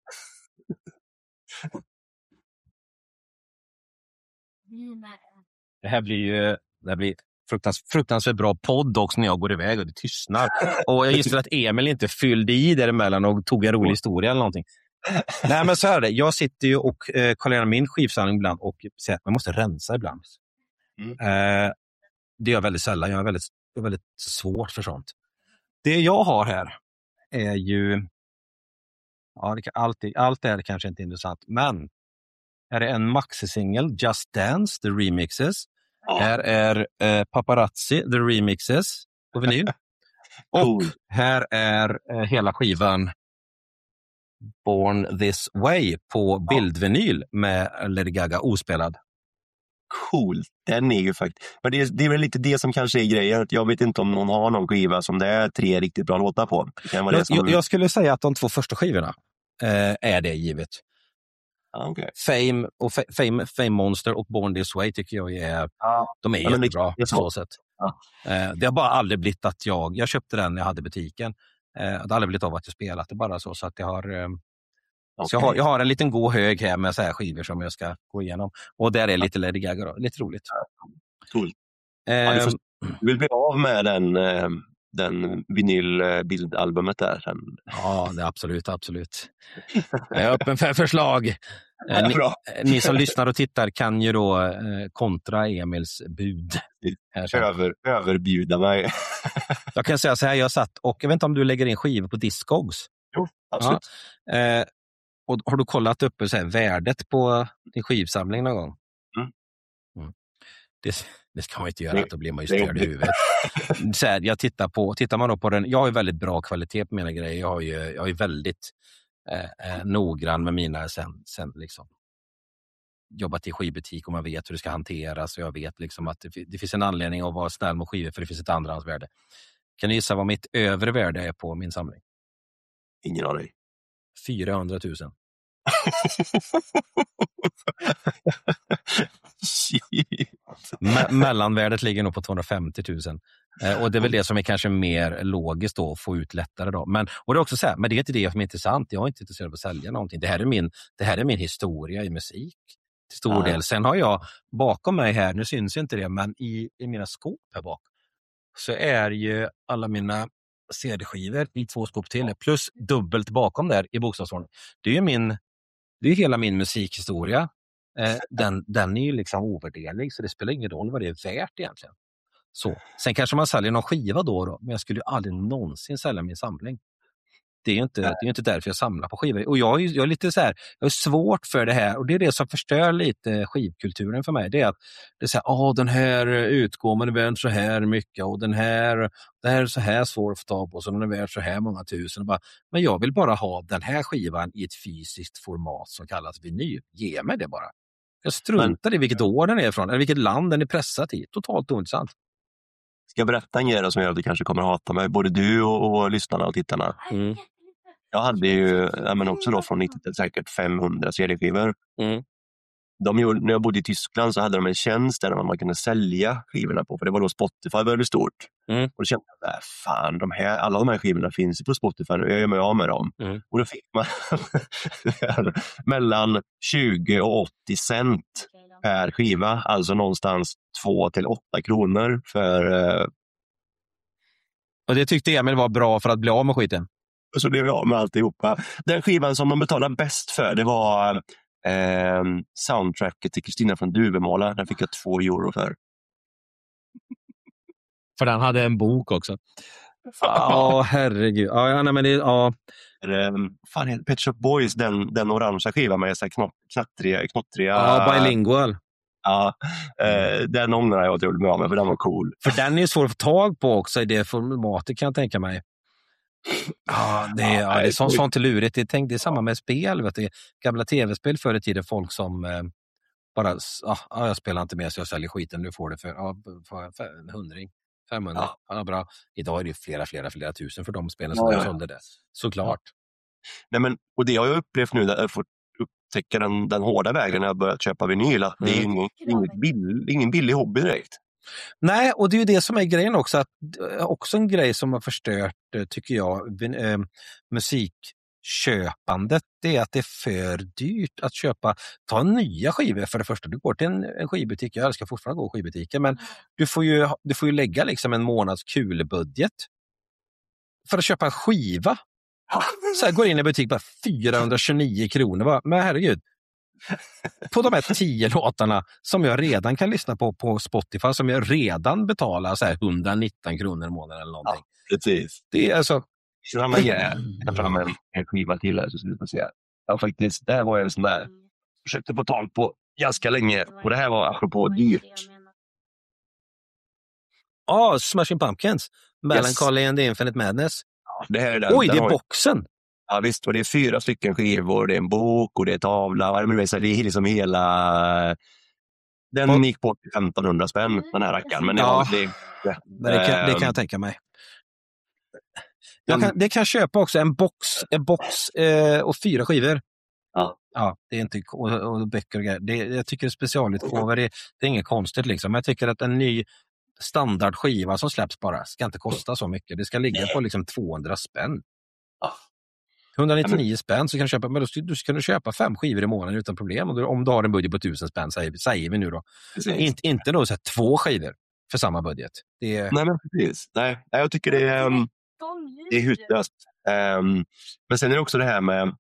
Det här blir ju det här blir fruktans, fruktansvärt bra podd också när jag går iväg och det tystnar. Och jag gissar att Emil inte fyllde i däremellan och tog en rolig historia eller någonting. Nej, men så är det. Jag sitter ju och eh, kollar igenom min skivsamling ibland och säger att man måste rensa ibland. Mm. Eh, det gör jag väldigt sällan. Jag är väldigt, jag är väldigt svårt för sånt. Det jag har här är ju ja, det kan alltid, allt är kanske inte intressant, men här är en maxi-singel, Just Dance, The Remixes. Ja. Här är eh, Paparazzi, The Remixes på vinyl. Och Cool. här är eh, hela skivan Born This Way på bildvinyl med Lady Gaga ospelad. Cool. Den är ju faktiskt... Men det är, det är väl lite det som kanske är grejen. Jag vet inte om någon har någon skiva som det är tre riktigt bra låtar på. Det kan vara det Jag, som... jag, jag skulle säga att de två första skivorna eh, är det givet. Ah, okay. Fame, och Fa- Fame, Fame Monster och Born This Way tycker jag är, Ja. de är Ja, men det- jättebra det är på så sätt. Ja. Eh, det har bara aldrig blivit att jag, jag köpte den när jag hade i butiken. Eh, det har aldrig blivit av att jag spelat det bara så, så att jag har, eh, så jag har, jag har en liten god hög här med så här skivor som jag ska gå igenom. Och där är lite Lady Gaga då, lite roligt. Cool. Eh, Ja, du, får, du vill bli av med den, eh, den vinylbildalbumet där sen. Ja, det är absolut, absolut. Jag är öppen för förslag. Eh, ni, Bra. ni som lyssnar och tittar kan ju då eh, kontra Emils bud. Här sen. Över, överbjuda mig. Jag kan säga så här, jag satt och jag vet inte om du lägger in skivor på Discogs. Jo, absolut. Ja. Eh, och har du kollat upp så här, värdet på din skivsamling någon gång? Mm. Mm. Det, det ska man inte göra, Nej, då blir man ju det är störd i huvudet. Så här, jag tittar på, tittar man då på den, jag har ju väldigt bra kvalitet på mina grejer. Jag har ju, jag är ju väldigt eh, eh, noggrann med mina sen, sen liksom jobbat i skivbutik och man vet hur det ska hanteras och jag vet liksom att det, det finns en anledning att vara snäll med skivor för det finns ett andrahandsvärde. Kan ni gissa vad mitt övre värde är på min samling? Ingen aning. fyrahundratusen. Me- mellanvärdet ligger nog på tvåhundrafemtiotusen. Eh, och det är väl det som är kanske mer logiskt då, att få ut lättare då. Men, och det är också så här, men det är inte det som är intressant. Jag är inte intresserad av att sälja någonting. Det här är min, det här är min historia i musik till stor Ah. del. Sen har jag bakom mig här, nu syns inte det, men i, i mina skåp här bak så är ju alla mina C D-skivor i två skåp till, plus dubbelt bakom där i bokstavsordning. Det är ju min, det är hela min musikhistoria. Eh, den, den är ju liksom ovärderlig, så det spelar ingen roll vad det är värt egentligen. Så. Sen kanske man säljer någon skiva då, då men jag skulle ju aldrig någonsin sälja min samling. Det är ju inte, det är inte därför jag samlar på skivor. Och jag är, jag är lite så här, jag är svårt för det här. Och det är det som förstör lite skivkulturen för mig. Det är att det är så här, åh, den här utgåvan är värd så här mycket. Och den här, det här är så här svår att få tag på. Så den är värd så här många tusen. Och bara, men jag vill bara ha den här skivan i ett fysiskt format som kallas vinyl. Ge mig det bara. Jag struntar i vilket år den är ifrån. Eller vilket land den är pressat i. Totalt ointressant. Ska jag berätta en grej som gör att du kanske kommer hata mig? Både du och, och lyssnarna och tittarna. Mm. Jag hade ju, ja, men också då från nittio säkert femhundra C D-skivor. Mm. De gjorde, när jag bodde i Tyskland så hade de en tjänst där man kunde sälja skivorna på. För det var då Spotify väldigt stort. Mm. Och då kände jag att fan, de här, alla de här skivorna finns ju på Spotify. Jag gör mig av med dem. Mm. Och då fick man mellan tjugo och åttio cent per skiva. Alltså någonstans två till åtta kronor för... Eh... Och det tyckte Emil var bra för att bli av med skiten. Och så blev jag av med alltihopa. Den skivan som de betalade bäst för, det var eh, soundtracket till Kristina från Duvemåla. Den fick jag två euro för. För den hade en bok också. Ja, oh, herregud. Ja, nej, men det, ja. Fan heter Pet Shop Boys, den, den orangea skivan med så här knopp, knattriga, knottriga... Ja, bilingual. Ja, eh, den ångrar jag att jag blev med, för den var cool. För den är ju svår att få tag på också i det formatet, kan jag tänka mig. Ja, det, ja, ja, det är sånt, sånt lurigt. Det, tänk, det är samma med spel. Vet du. Gamla tv-spel förr i tiden, folk som eh, bara, ja, jag spelar inte mer så jag säljer skiten, nu får det för, ja, för, för en hundring. femhundra. Ja. Ja, bra. Idag är det flera, flera, flera tusen för de spelen som ja, ja. sålde det. Såklart. Nej, men, och det har jag upplevt nu när jag får upptäcka den, den hårda vägen när jag börjat köpa vinyl. Att mm. Det är ingen, ingen, bill, ingen billig hobby direkt. Nej, och det är ju det som är grejen också. Att, också en grej som har förstört, tycker jag, äh, musikköpandet. Det är att det är för dyrt att köpa. Ta nya skivor för det första. Du går till en, en skivbutik. Jag älskar fortfarande att gå i skivbutiker. Men du får ju, du får ju lägga liksom en månads kulbudget för att köpa en skiva. Så här går in i butik bara fyrahundratjugonio kronor. Va? Men herregud. På de här tio låtarna som jag redan kan lyssna på på Spotify, som jag redan betalar så här etthundranitton kronor i månaden eller någonting. Ja, precis. Det är alltså... Så man ger fram en, en skiva till här så ska du se. Ja, faktiskt, det här var en sån där försökte få tag på ganska länge. Och det här var apropå dyrt. Ja, oh, Smashing Pumpkins. Melancholy yes. and the Infinite Madness. Ja, det här är den, Oj, det är har... boxen. Ja visst, och det är fyra stycken skivor, det är en bok och det är tavla. Det är liksom hela... Den och... gick på femtonhundra spänn, den här rackaren. Men, ja, det, det, det, kan, det kan jag tänka mig. Jag kan, det kan jag köpa också, en box, en box eh, och fyra skivor. Ja. Ja, det är inte, och, och böcker och grejer. Det, jag tycker specialutgåvor, det, det är inget konstigt liksom. Men jag tycker att en ny standardskiva som släpps bara ska inte kosta så mycket. Det ska ligga på liksom tvåhundra spänn. Ja. etthundranittionio men... spänn så kan du köpa, men då ska, du ska du köpa fem skivor i månaden utan problem. Och då, om du har en budget på tusen spänn, säger, säger vi nu då. In, inte då så här, två skivor för samma budget. Det är... Nej men precis. Nej, jag tycker det är, um, det är hutlöst. Um, men sen är det också det här med,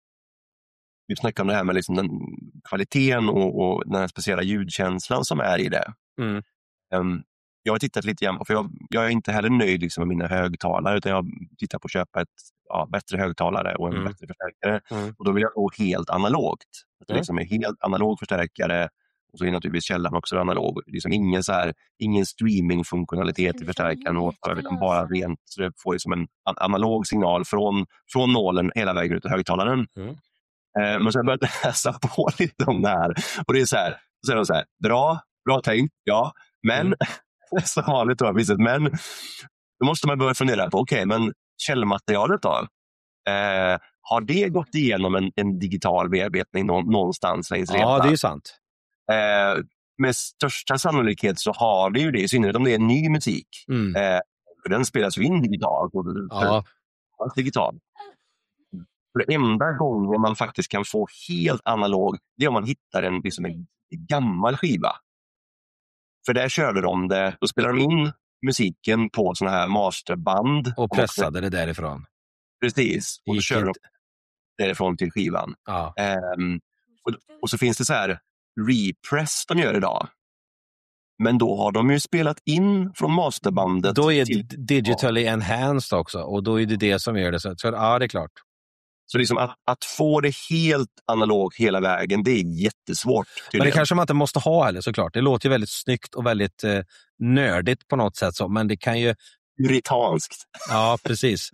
vi snackar om det här med liksom den kvaliteten och, och den här speciella ljudkänslan som är i det. Mm. Um, jag har tittat lite grann, för jag, jag är inte heller nöjd liksom med mina högtalare, utan jag tittar på att köpa ett ja, bättre högtalare och en mm. bättre förstärkare. Mm. Och då vill jag gå helt analogt. Att det mm. liksom är helt analog förstärkare. Och så är naturligtvis källan också analog. Liksom ingen, så här, ingen streaming-funktionalitet i förstärkaren. Och utan bara rent, så det får liksom en analog signal från, från nålen hela vägen ut till högtalaren. Mm. Eh, men så har jag börjat läsa på lite om det här. Och det är så här, så är de så här, bra, bra tänkt, ja. Men, mm. så vanligt då, visst, men då måste man börja fundera på, okej, okay, men källmaterialet då? Eh, har det gått igenom en, en digital bearbetning nå, någonstans längs redan? Ja, det är ju sant. Eh, med största sannolikhet så har det ju det, i synnerhet om det är ny musik. Mm. Eh, för den spelas ju in digitalt. Och ja. för, digital. För det enda gången man faktiskt kan få helt analog, det är om man hittar en, liksom en gammal skiva. För där körde de det, då spelade de in musiken på såna här masterband. Och pressade och, det därifrån. Precis, och då körde de därifrån till skivan. Ja. Um, och, och så finns det så här repress de gör idag. Men då har de ju spelat in från masterbandet. Då är till, digitally enhanced också, och då är det det som gör det. Så, så ja, det är klart. Så liksom att, att få det helt analog hela vägen, det är jättesvårt. Tydligen. Men det kanske man inte måste ha heller såklart. Det låter ju väldigt snyggt och väldigt eh, nördigt på något sätt. Så. Men det kan ju... Puritanskt. Ja, precis.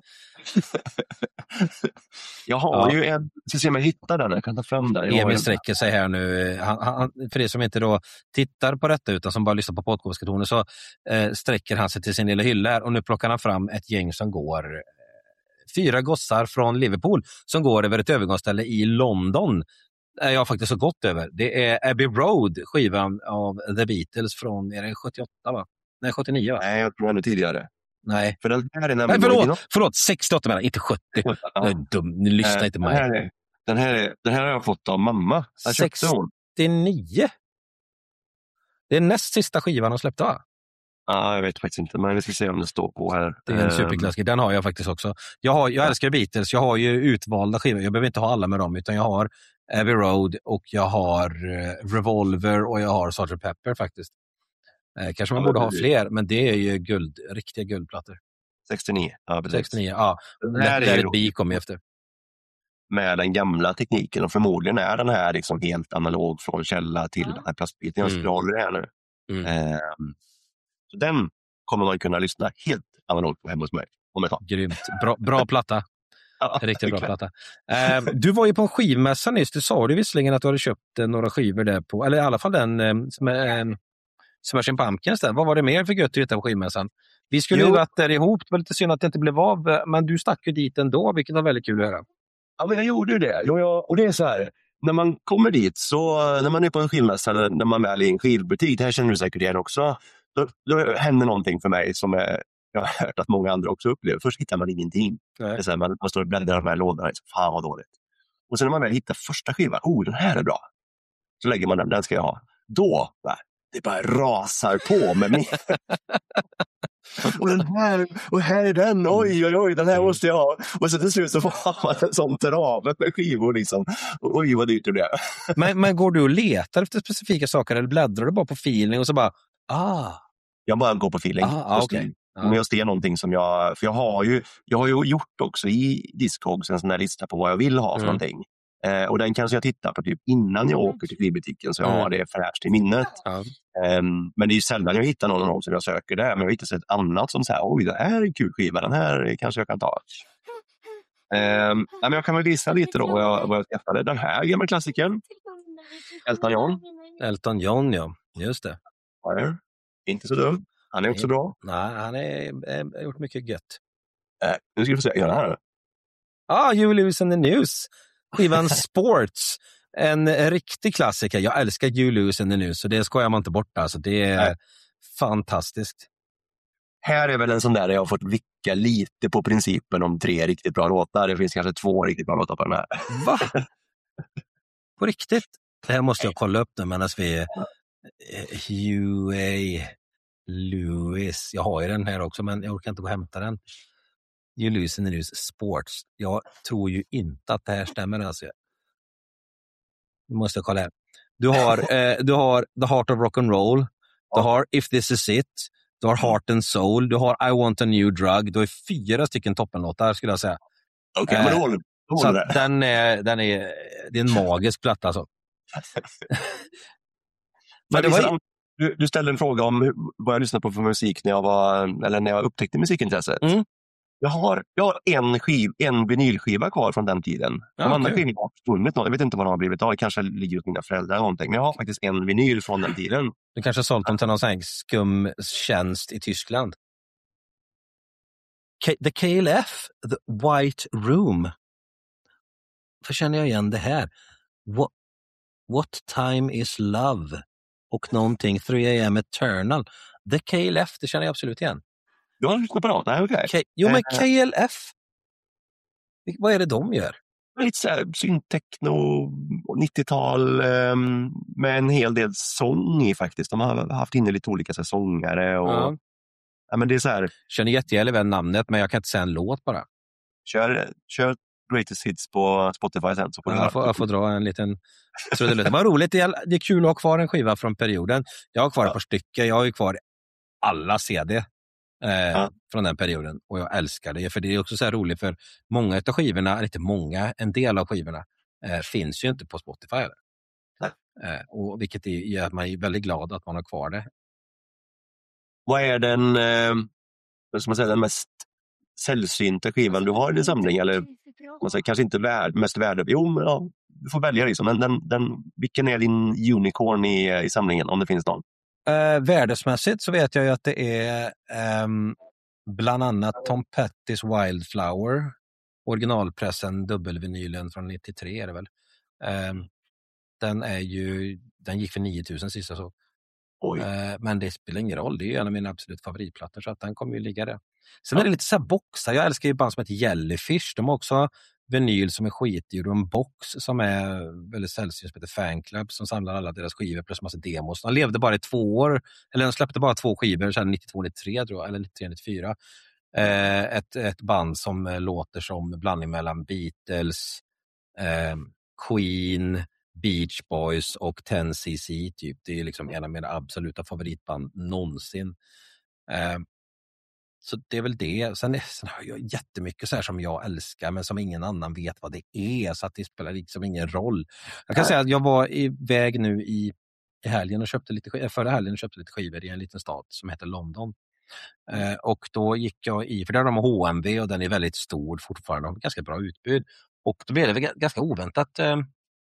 Jag har Ja. ju en... Jag ska se om jag hittar den. Jag kan ta fram den. Jag har Emil en- sträcker sig här nu. Han, han, för er som inte då tittar på detta utan som bara lyssnar på podcasttoner så eh, sträcker han sig till sin lilla hylla här och nu plockar han fram ett gäng som går eh, fyra gossar från Liverpool som går över ett övergångsställe i London. Är jag faktiskt så gott över. Det är Abbey Road, skivan av The Beatles från är det sjuttioåtta va? Nej, sjuttionio va? Nej, jag tror ännu tidigare. Nej. För den här är Nej, nämligen... förlåt, förlåt, sextioåtta menar jag, inte sjuttio. Ja. Jag är dum, ni lyssnar Eh, inte på den, mig. här är, den, här är, den här har jag fått av mamma. Jag köpte hon. sextionio? Det är näst sista skivan de släppte va? Ja, jag vet faktiskt inte, men vi ska se om det står på här. Det är en Ehm, superklassiker. Den har jag faktiskt också. Jag, har, jag älskar Beatles. Jag har ju utvalda skivor. Jag behöver inte ha alla med dem, utan jag har Abbey Road och jag har eh, Revolver och jag har sergeant Pepper faktiskt. Eh, kanske man Ja, borde ha det- fler, men det är ju guld, riktiga guldplattor. sextionio. Ja, precis. sextionio, ja. Den Där här är är ett ju bi kom ju efter. med den gamla tekniken och förmodligen är den här liksom helt analog från källa till Ja. den här plastbiten. Jag Mm. scrollar här nu. Mm. Ehm, så den kommer man kunna lyssna helt analogt på hemma hos mig om ett tag. Grymt. Bra, bra platta. Ja, Riktigt bra verkligen. platta. Eh, du var ju på en skivmässa nyss. Du sa du visserligen att du hade köpt eh, några skivor där på, eller i alla fall den eh, som är en Smashing Pumpkins där. Vad var det mer för gött att hitta på skivmässan? Vi skulle ju Jo. varit där ihop. Det var lite synd att det inte blev av, eh, men du stack ju dit ändå, vilket var väldigt kul att höra. Ja, men jag gjorde ju det. Jo, jag, och det är så här, när man kommer dit, så när man är på en skivmässa eller när man väl är i en skivbutik, det här känner du säkert igen också, då, då händer någonting för mig som är, jag har hört att många andra också upplever. Först hittar man ingenting. Nej. Det är så här, man, man står och bläddrar i de här lådorna, så, fan vad dåligt. Och sen när man väl hittar första skivan, oh den här är bra. Så lägger man den, den ska jag ha. Då, va, det bara rasar på med mig. Och den här, och här är den, oj oj oj, den här måste jag ha. Och så till slut så får man en sån travet med skivor liksom. Oj vad dyrt det blev. Men, men går du och letar efter specifika saker eller bläddrar du bara på feeling och så bara, ah, Jag bara går på feeling. ah, ah okej. Okay. Ja. Om jag ser någonting som jag, för jag har ju, jag har ju gjort också i Discogs en sån där lista på vad jag vill ha för Mm. någonting. Eh, och den kanske jag tittar på typ innan jag åker till skivbutiken så jag Mm. har det fräscht i minnet. Ja. Um, men det är ju sällan jag hittar någon av dem som jag söker där. Men jag hittar ett annat som säger, oj det här är en kul skiva, den här kanske jag kan ta. Um, men jag kan väl visa lite då vad jag, vad jag skaffade. Den här gamla klassikern, Elton John. Elton John, ja. Just det. Fire. Inte så dum. Han är också bra. Nej, han har gjort mycket gött. Uh, nu ska vi få se, gör den här. Ah, You Lose in the News. Skivan Sports. En, en riktig klassiker. Jag älskar You Lose in the News, så det skojar man inte bort. Alltså. Det är Nej. fantastiskt. Här är väl en sån där, där jag har fått vicka lite på principen om tre riktigt bra låtar. Det finns kanske två riktigt bra låtar på den här. Va? På riktigt? Det här måste jag kolla upp nu medan vi är U A Lewis. Jag har ju den här också, men jag orkar inte gå och hämta den. You Lose in the News Sports. Jag tror ju inte att det här stämmer. Alltså. Nu måste jag kolla här. Du har, eh, du har The Heart of Rock and Roll. Du har If This Is It. Du har Heart and Soul. Du har I Want a New Drug. Du har fyra stycken toppenlåtar skulle jag säga. Okej, okay, Eh, men då håller, då Så håller att det. den är, den är, det är en magisk platta alltså. Men det var ju- du, du ställde en fråga om hur, vad jag lyssnade på för musik när jag, var, eller när jag upptäckte musikintresset. Mm. Jag har, jag har en, skiv, en vinylskiva kvar från den tiden. De Ja, andra kul. skivorna har försvunnit. Jag vet inte vad de har blivit av. Det kanske ligger hos mina föräldrar eller någonting. Men jag har faktiskt en vinyl från den tiden. Du kanske har sålt dem till någon sån här skum tjänst i Tyskland. K- The K L F, The White Room. För känner jag igen det här? What, what time is love? Och någonting three a m eternal. The K L F, det känner jag absolut igen. Du har lyssnat på något? Nej, okej. K- jo, men Eh. K L F. Vad är det de gör? Lite så här syntechno, nittiotal um, med en hel del sång i faktiskt. De har haft inne lite olika så här, sångare och Ja. ja, men det är så här, Känner jättegärna väl namnet, men jag kan inte säga en låt bara. kör, kör Greatest Hits på Spotify sen så får du Jag får, jag får dra en liten trudelutt. Det var roligt, det är, det är kul att ha kvar en skiva från perioden. Jag har kvar ett par stycken, jag har ju kvar alla C D. eh, Ja. från den perioden. Och jag älskar det, för det är också så här roligt, för många av skivorna, eller inte många, en del av skivorna eh, finns ju inte på Spotify. Eller? Eh, och vilket är, gör att man är väldigt glad att man har kvar det. Vad är den, eh, vad ska man säga, den mest sällsynta skivan du har i din samling? Eller man säger, kanske inte värd, mest värde. Jo, men ja, du får välja liksom. Men den, den, vilken är din unicorn i, i samlingen, om det finns någon? Eh, värdesmässigt så vet jag ju att det är ehm, bland annat Tom Pettys Wildflower, originalpressen, dubbelvinylen från nittiotre är det väl. Ehm, den är ju, den gick för nio tusen sista så. Oj. Eh, men det spelar ingen roll, det är ju en av mina absolut favoritplattor, så att den kommer ju ligga där. Sen ja. är det lite så här boxar, jag älskar ju band som heter Jellyfish, de har också vinyl som är skitdyr och en box som är väldigt sällsynt som heter Fanclub som samlar alla deras skivor plus massa demos. De levde bara i två år, eller de släppte bara två skivor sedan nittiotvå nittiotre tror jag, eller nittiotre nittiofyra. Eh, ett, ett band som eh, låter som blandning mellan Beatles, eh, Queen, Beach Boys och ten C C typ. Det är liksom en av mina absoluta favoritband någonsin. Eh, så det är väl det. Sen, sen har jag jättemycket så här som jag älskar men som ingen annan vet vad det är, så att det spelar liksom ingen roll. Jag kan Nej. säga att jag var iväg nu i, i helgen och köpte lite förra helgen och köpte lite skivor i en liten stad som heter London. Eh, och då gick jag i, för där har de H M V och den är väldigt stor fortfarande och ganska bra utbud. Och då blev det ganska oväntat eh,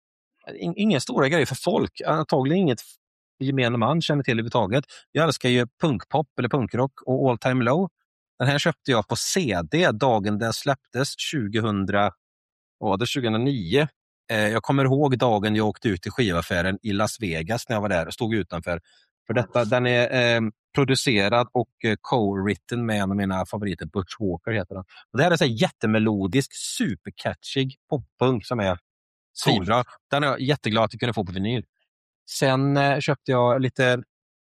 inga stora grejer för folk. Antagligen inget gemene man känner till överhuvudtaget. Jag älskar ju punkpop eller punkrock och All Time Low. Den här köpte jag på C D dagen den släpptes tjugohundra, ja, det tjugohundranio. Eh, jag kommer ihåg dagen jag åkte ut till skivaffären i Las Vegas när jag var där och stod utanför. För detta, den är eh, producerad och eh, co-written med en av mina favoriter, Butch Walker heter den. Och det här är så här jättemelodisk, supercatchig poppunk som är svinbra. Den är jag jätteglad att jag kunde få på vinyl. Sen eh, köpte jag lite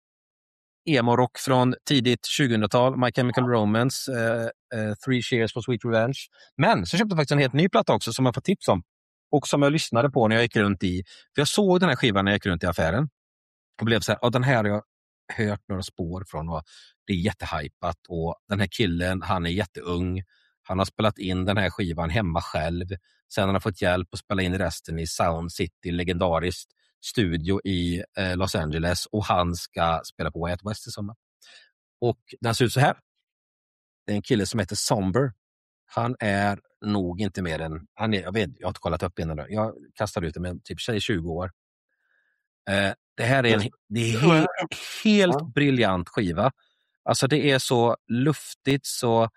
emo-rock från tidigt tjugohundratal, My Chemical Romance, eh, eh, Three Cheers for Sweet Revenge. Men så köpte jag faktiskt en helt ny platta också som jag får tips om. Och som jag lyssnade på när jag gick runt i, för jag såg den här skivan när jag gick runt i affären. Och blev så här, ja, den här har jag hört några spår från och det är jättehypat. Och den här killen, han är jätteung. Han har spelat in den här skivan hemma själv. Sen har han fått hjälp att spela in resten i Sound City, legendariskt studio i eh, Los Angeles. Och han ska spela på Way Out West i sommar. Och den ser ut så här. Det är en kille som heter Somber. Han är nog inte mer än, han är, jag vet, jag har inte kollat upp innan. Jag kastar ut det med typ tjugo år. Eh, det här är en det är he, helt briljant skiva. Alltså det är så luftigt, så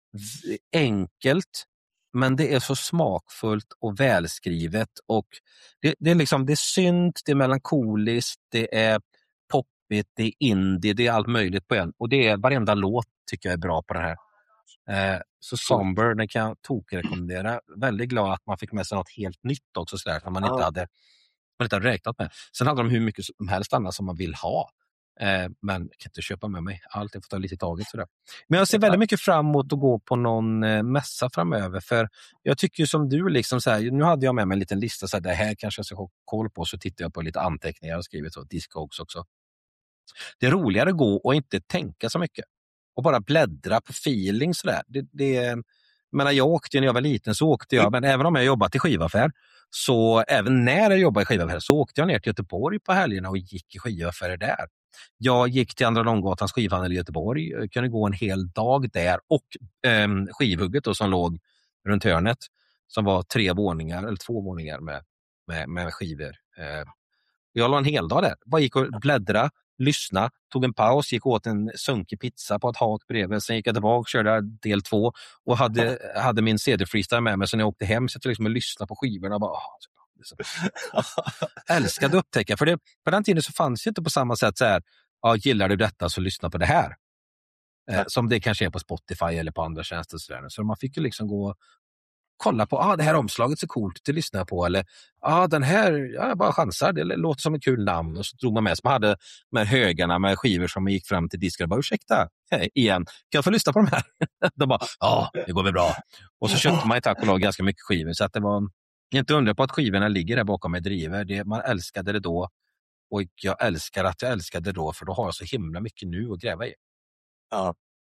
enkelt, men det är så smakfullt och välskrivet. Och det, det är liksom, det är synt, det är melankoliskt, det är poppigt, det är indie, det är allt möjligt på en. Och det är varenda låt tycker jag är bra på den här. Eh, så Somber, den kan jag tokrekommendera. Väldigt glad att man fick med sig något helt nytt också sådär, som man inte hade man inte hade räknat med. Sen hade de hur mycket som helst annat som man vill ha. Eh, men jag kan inte köpa med mig allt, jag får ta lite i taget sådär. Men jag ser väldigt mycket fram emot att gå på någon eh, mässa framöver, för jag tycker som du liksom så här, nu hade jag med mig en liten lista så här, det här kanske jag ska ha koll på, så tittar jag på lite anteckningar och skrivit så, Discogs också. Det är roligare att gå och inte tänka så mycket och bara bläddra på feeling sådär. Det, det, men jag åkte när jag var liten så åkte jag, men även om jag jobbat i skivaffär, så även när jag jobbade i skivaffär så åkte jag ner till Göteborg på helgerna och gick i skivaffärer där. Jag gick till Andra Långgatans skivhandel i Göteborg, jag kunde gå en hel dag där, och eh, skivhugget då, som låg runt hörnet, som var tre våningar eller två våningar med, med, med skivor. Eh, jag la en hel dag där, bara gick och bläddra, lyssna, tog en paus, gick åt en sunkig pizza på ett hak bredvid, sen gick jag tillbaka och körde del två och hade, hade min C D-freestyle med mig, så när jag åkte hem så jag liksom och lyssnade på skivorna och bara, åh, liksom. Älskade att upptäcka, för det, på den tiden så fanns det inte på samma sätt så här, ja, gillar du detta så lyssna på det här. Eh, som det kanske är på Spotify eller på andra tjänster så där. Så man fick ju liksom gå kolla på, ah, det här omslaget så coolt att lyssna på, eller ah, den här, ja, jag bara chansar, det låter som ett kul namn, och så drog man med sig, man hade med högarna med skivor som man gick fram till disken och bara, ursäkta, hej, igen, kan jag få lyssna på de här? De bara, ja, det går väl bra. Och så köpte man i tack och lov ganska mycket skivor, så att det var inte undra på att skivorna ligger där bakom mig driver, det, man älskade det då, och jag älskar att jag älskade det då, för då har jag så himla mycket nu att gräva i. Ja,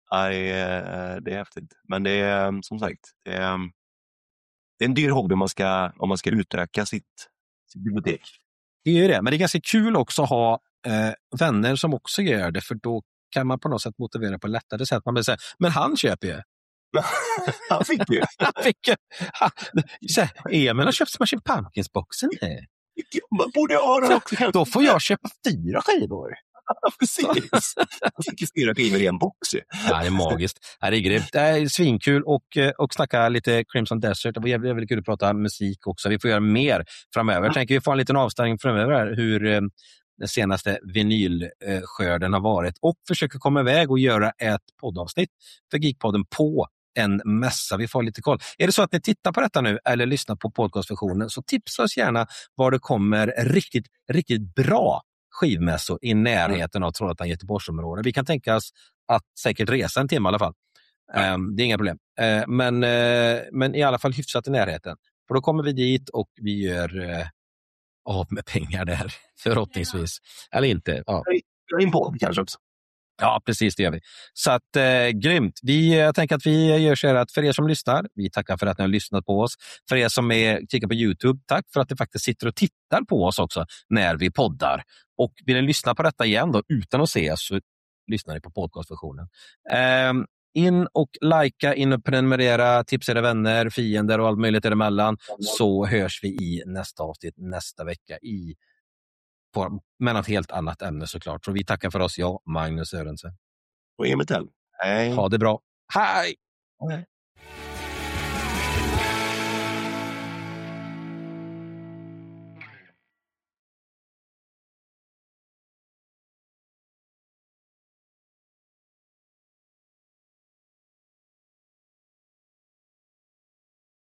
Ja, det, är, det är häftigt. Men det är som sagt, det är, det är en dyr hobby om man ska, om man ska utöka sitt, sitt bibliotek. Det är ju det, men det är ganska kul också att ha eh, vänner som också gör det, för då kan man på något sätt motivera på lättare sätt. Man vill säga, men han köper ju. Han fick ju. Han fick ju. Han, så här, Emil har köpt Smashing Pumpkins-boxen. Man borde ha den också. Då får jag köpa fyra skivor. Precis. Han fick ju fyra skivor i en box. Ja, det är magiskt. Ja, det är grymt. Det är svinkul och, och snacka lite Crimson Desert. Det var jävligt, jävligt kul att prata musik också. Vi får göra mer framöver. Jag tänker vi får en liten avstängning framöver här, hur eh, den senaste vinylskörden har varit. Och försöka komma iväg och göra ett poddavsnitt för Geekpodden på en mässa. Vi får lite koll. Är det så att ni tittar på detta nu eller lyssnar på podcastversionen, så tipsa oss gärna var det kommer riktigt, riktigt bra skivmässor i närheten av Trollhättan Göteborgsområdet. Vi kan tänka oss att säkert resa en timme i alla fall. Ja. Um, det är inga problem. Uh, men, uh, men i alla fall hyfsat i närheten. För då kommer vi dit och vi gör uh, av med pengar där, förhoppningsvis. Eller inte. Ja. Jag är en podd kanske också. Ja, precis, det gör vi. Så att, eh, grymt. Vi, jag tänker att vi gör så här att för er som lyssnar, vi tackar för att ni har lyssnat på oss. För er som är, kikar på YouTube, tack för att ni faktiskt sitter och tittar på oss också när vi poddar. Och vill ni lyssna på detta igen då, utan att se oss, så lyssnar ni på podcastversionen. Eh, in och likea, in och prenumerera, tipsa era vänner, fiender och allt möjligt däremellan. Så hörs vi i nästa avsnitt nästa vecka i På, men ett helt annat ämne såklart. Så vi tackar för oss, jag, Magnus Sörensen. Och Emil Tell. Hej. Ha det bra. Hej! Hej.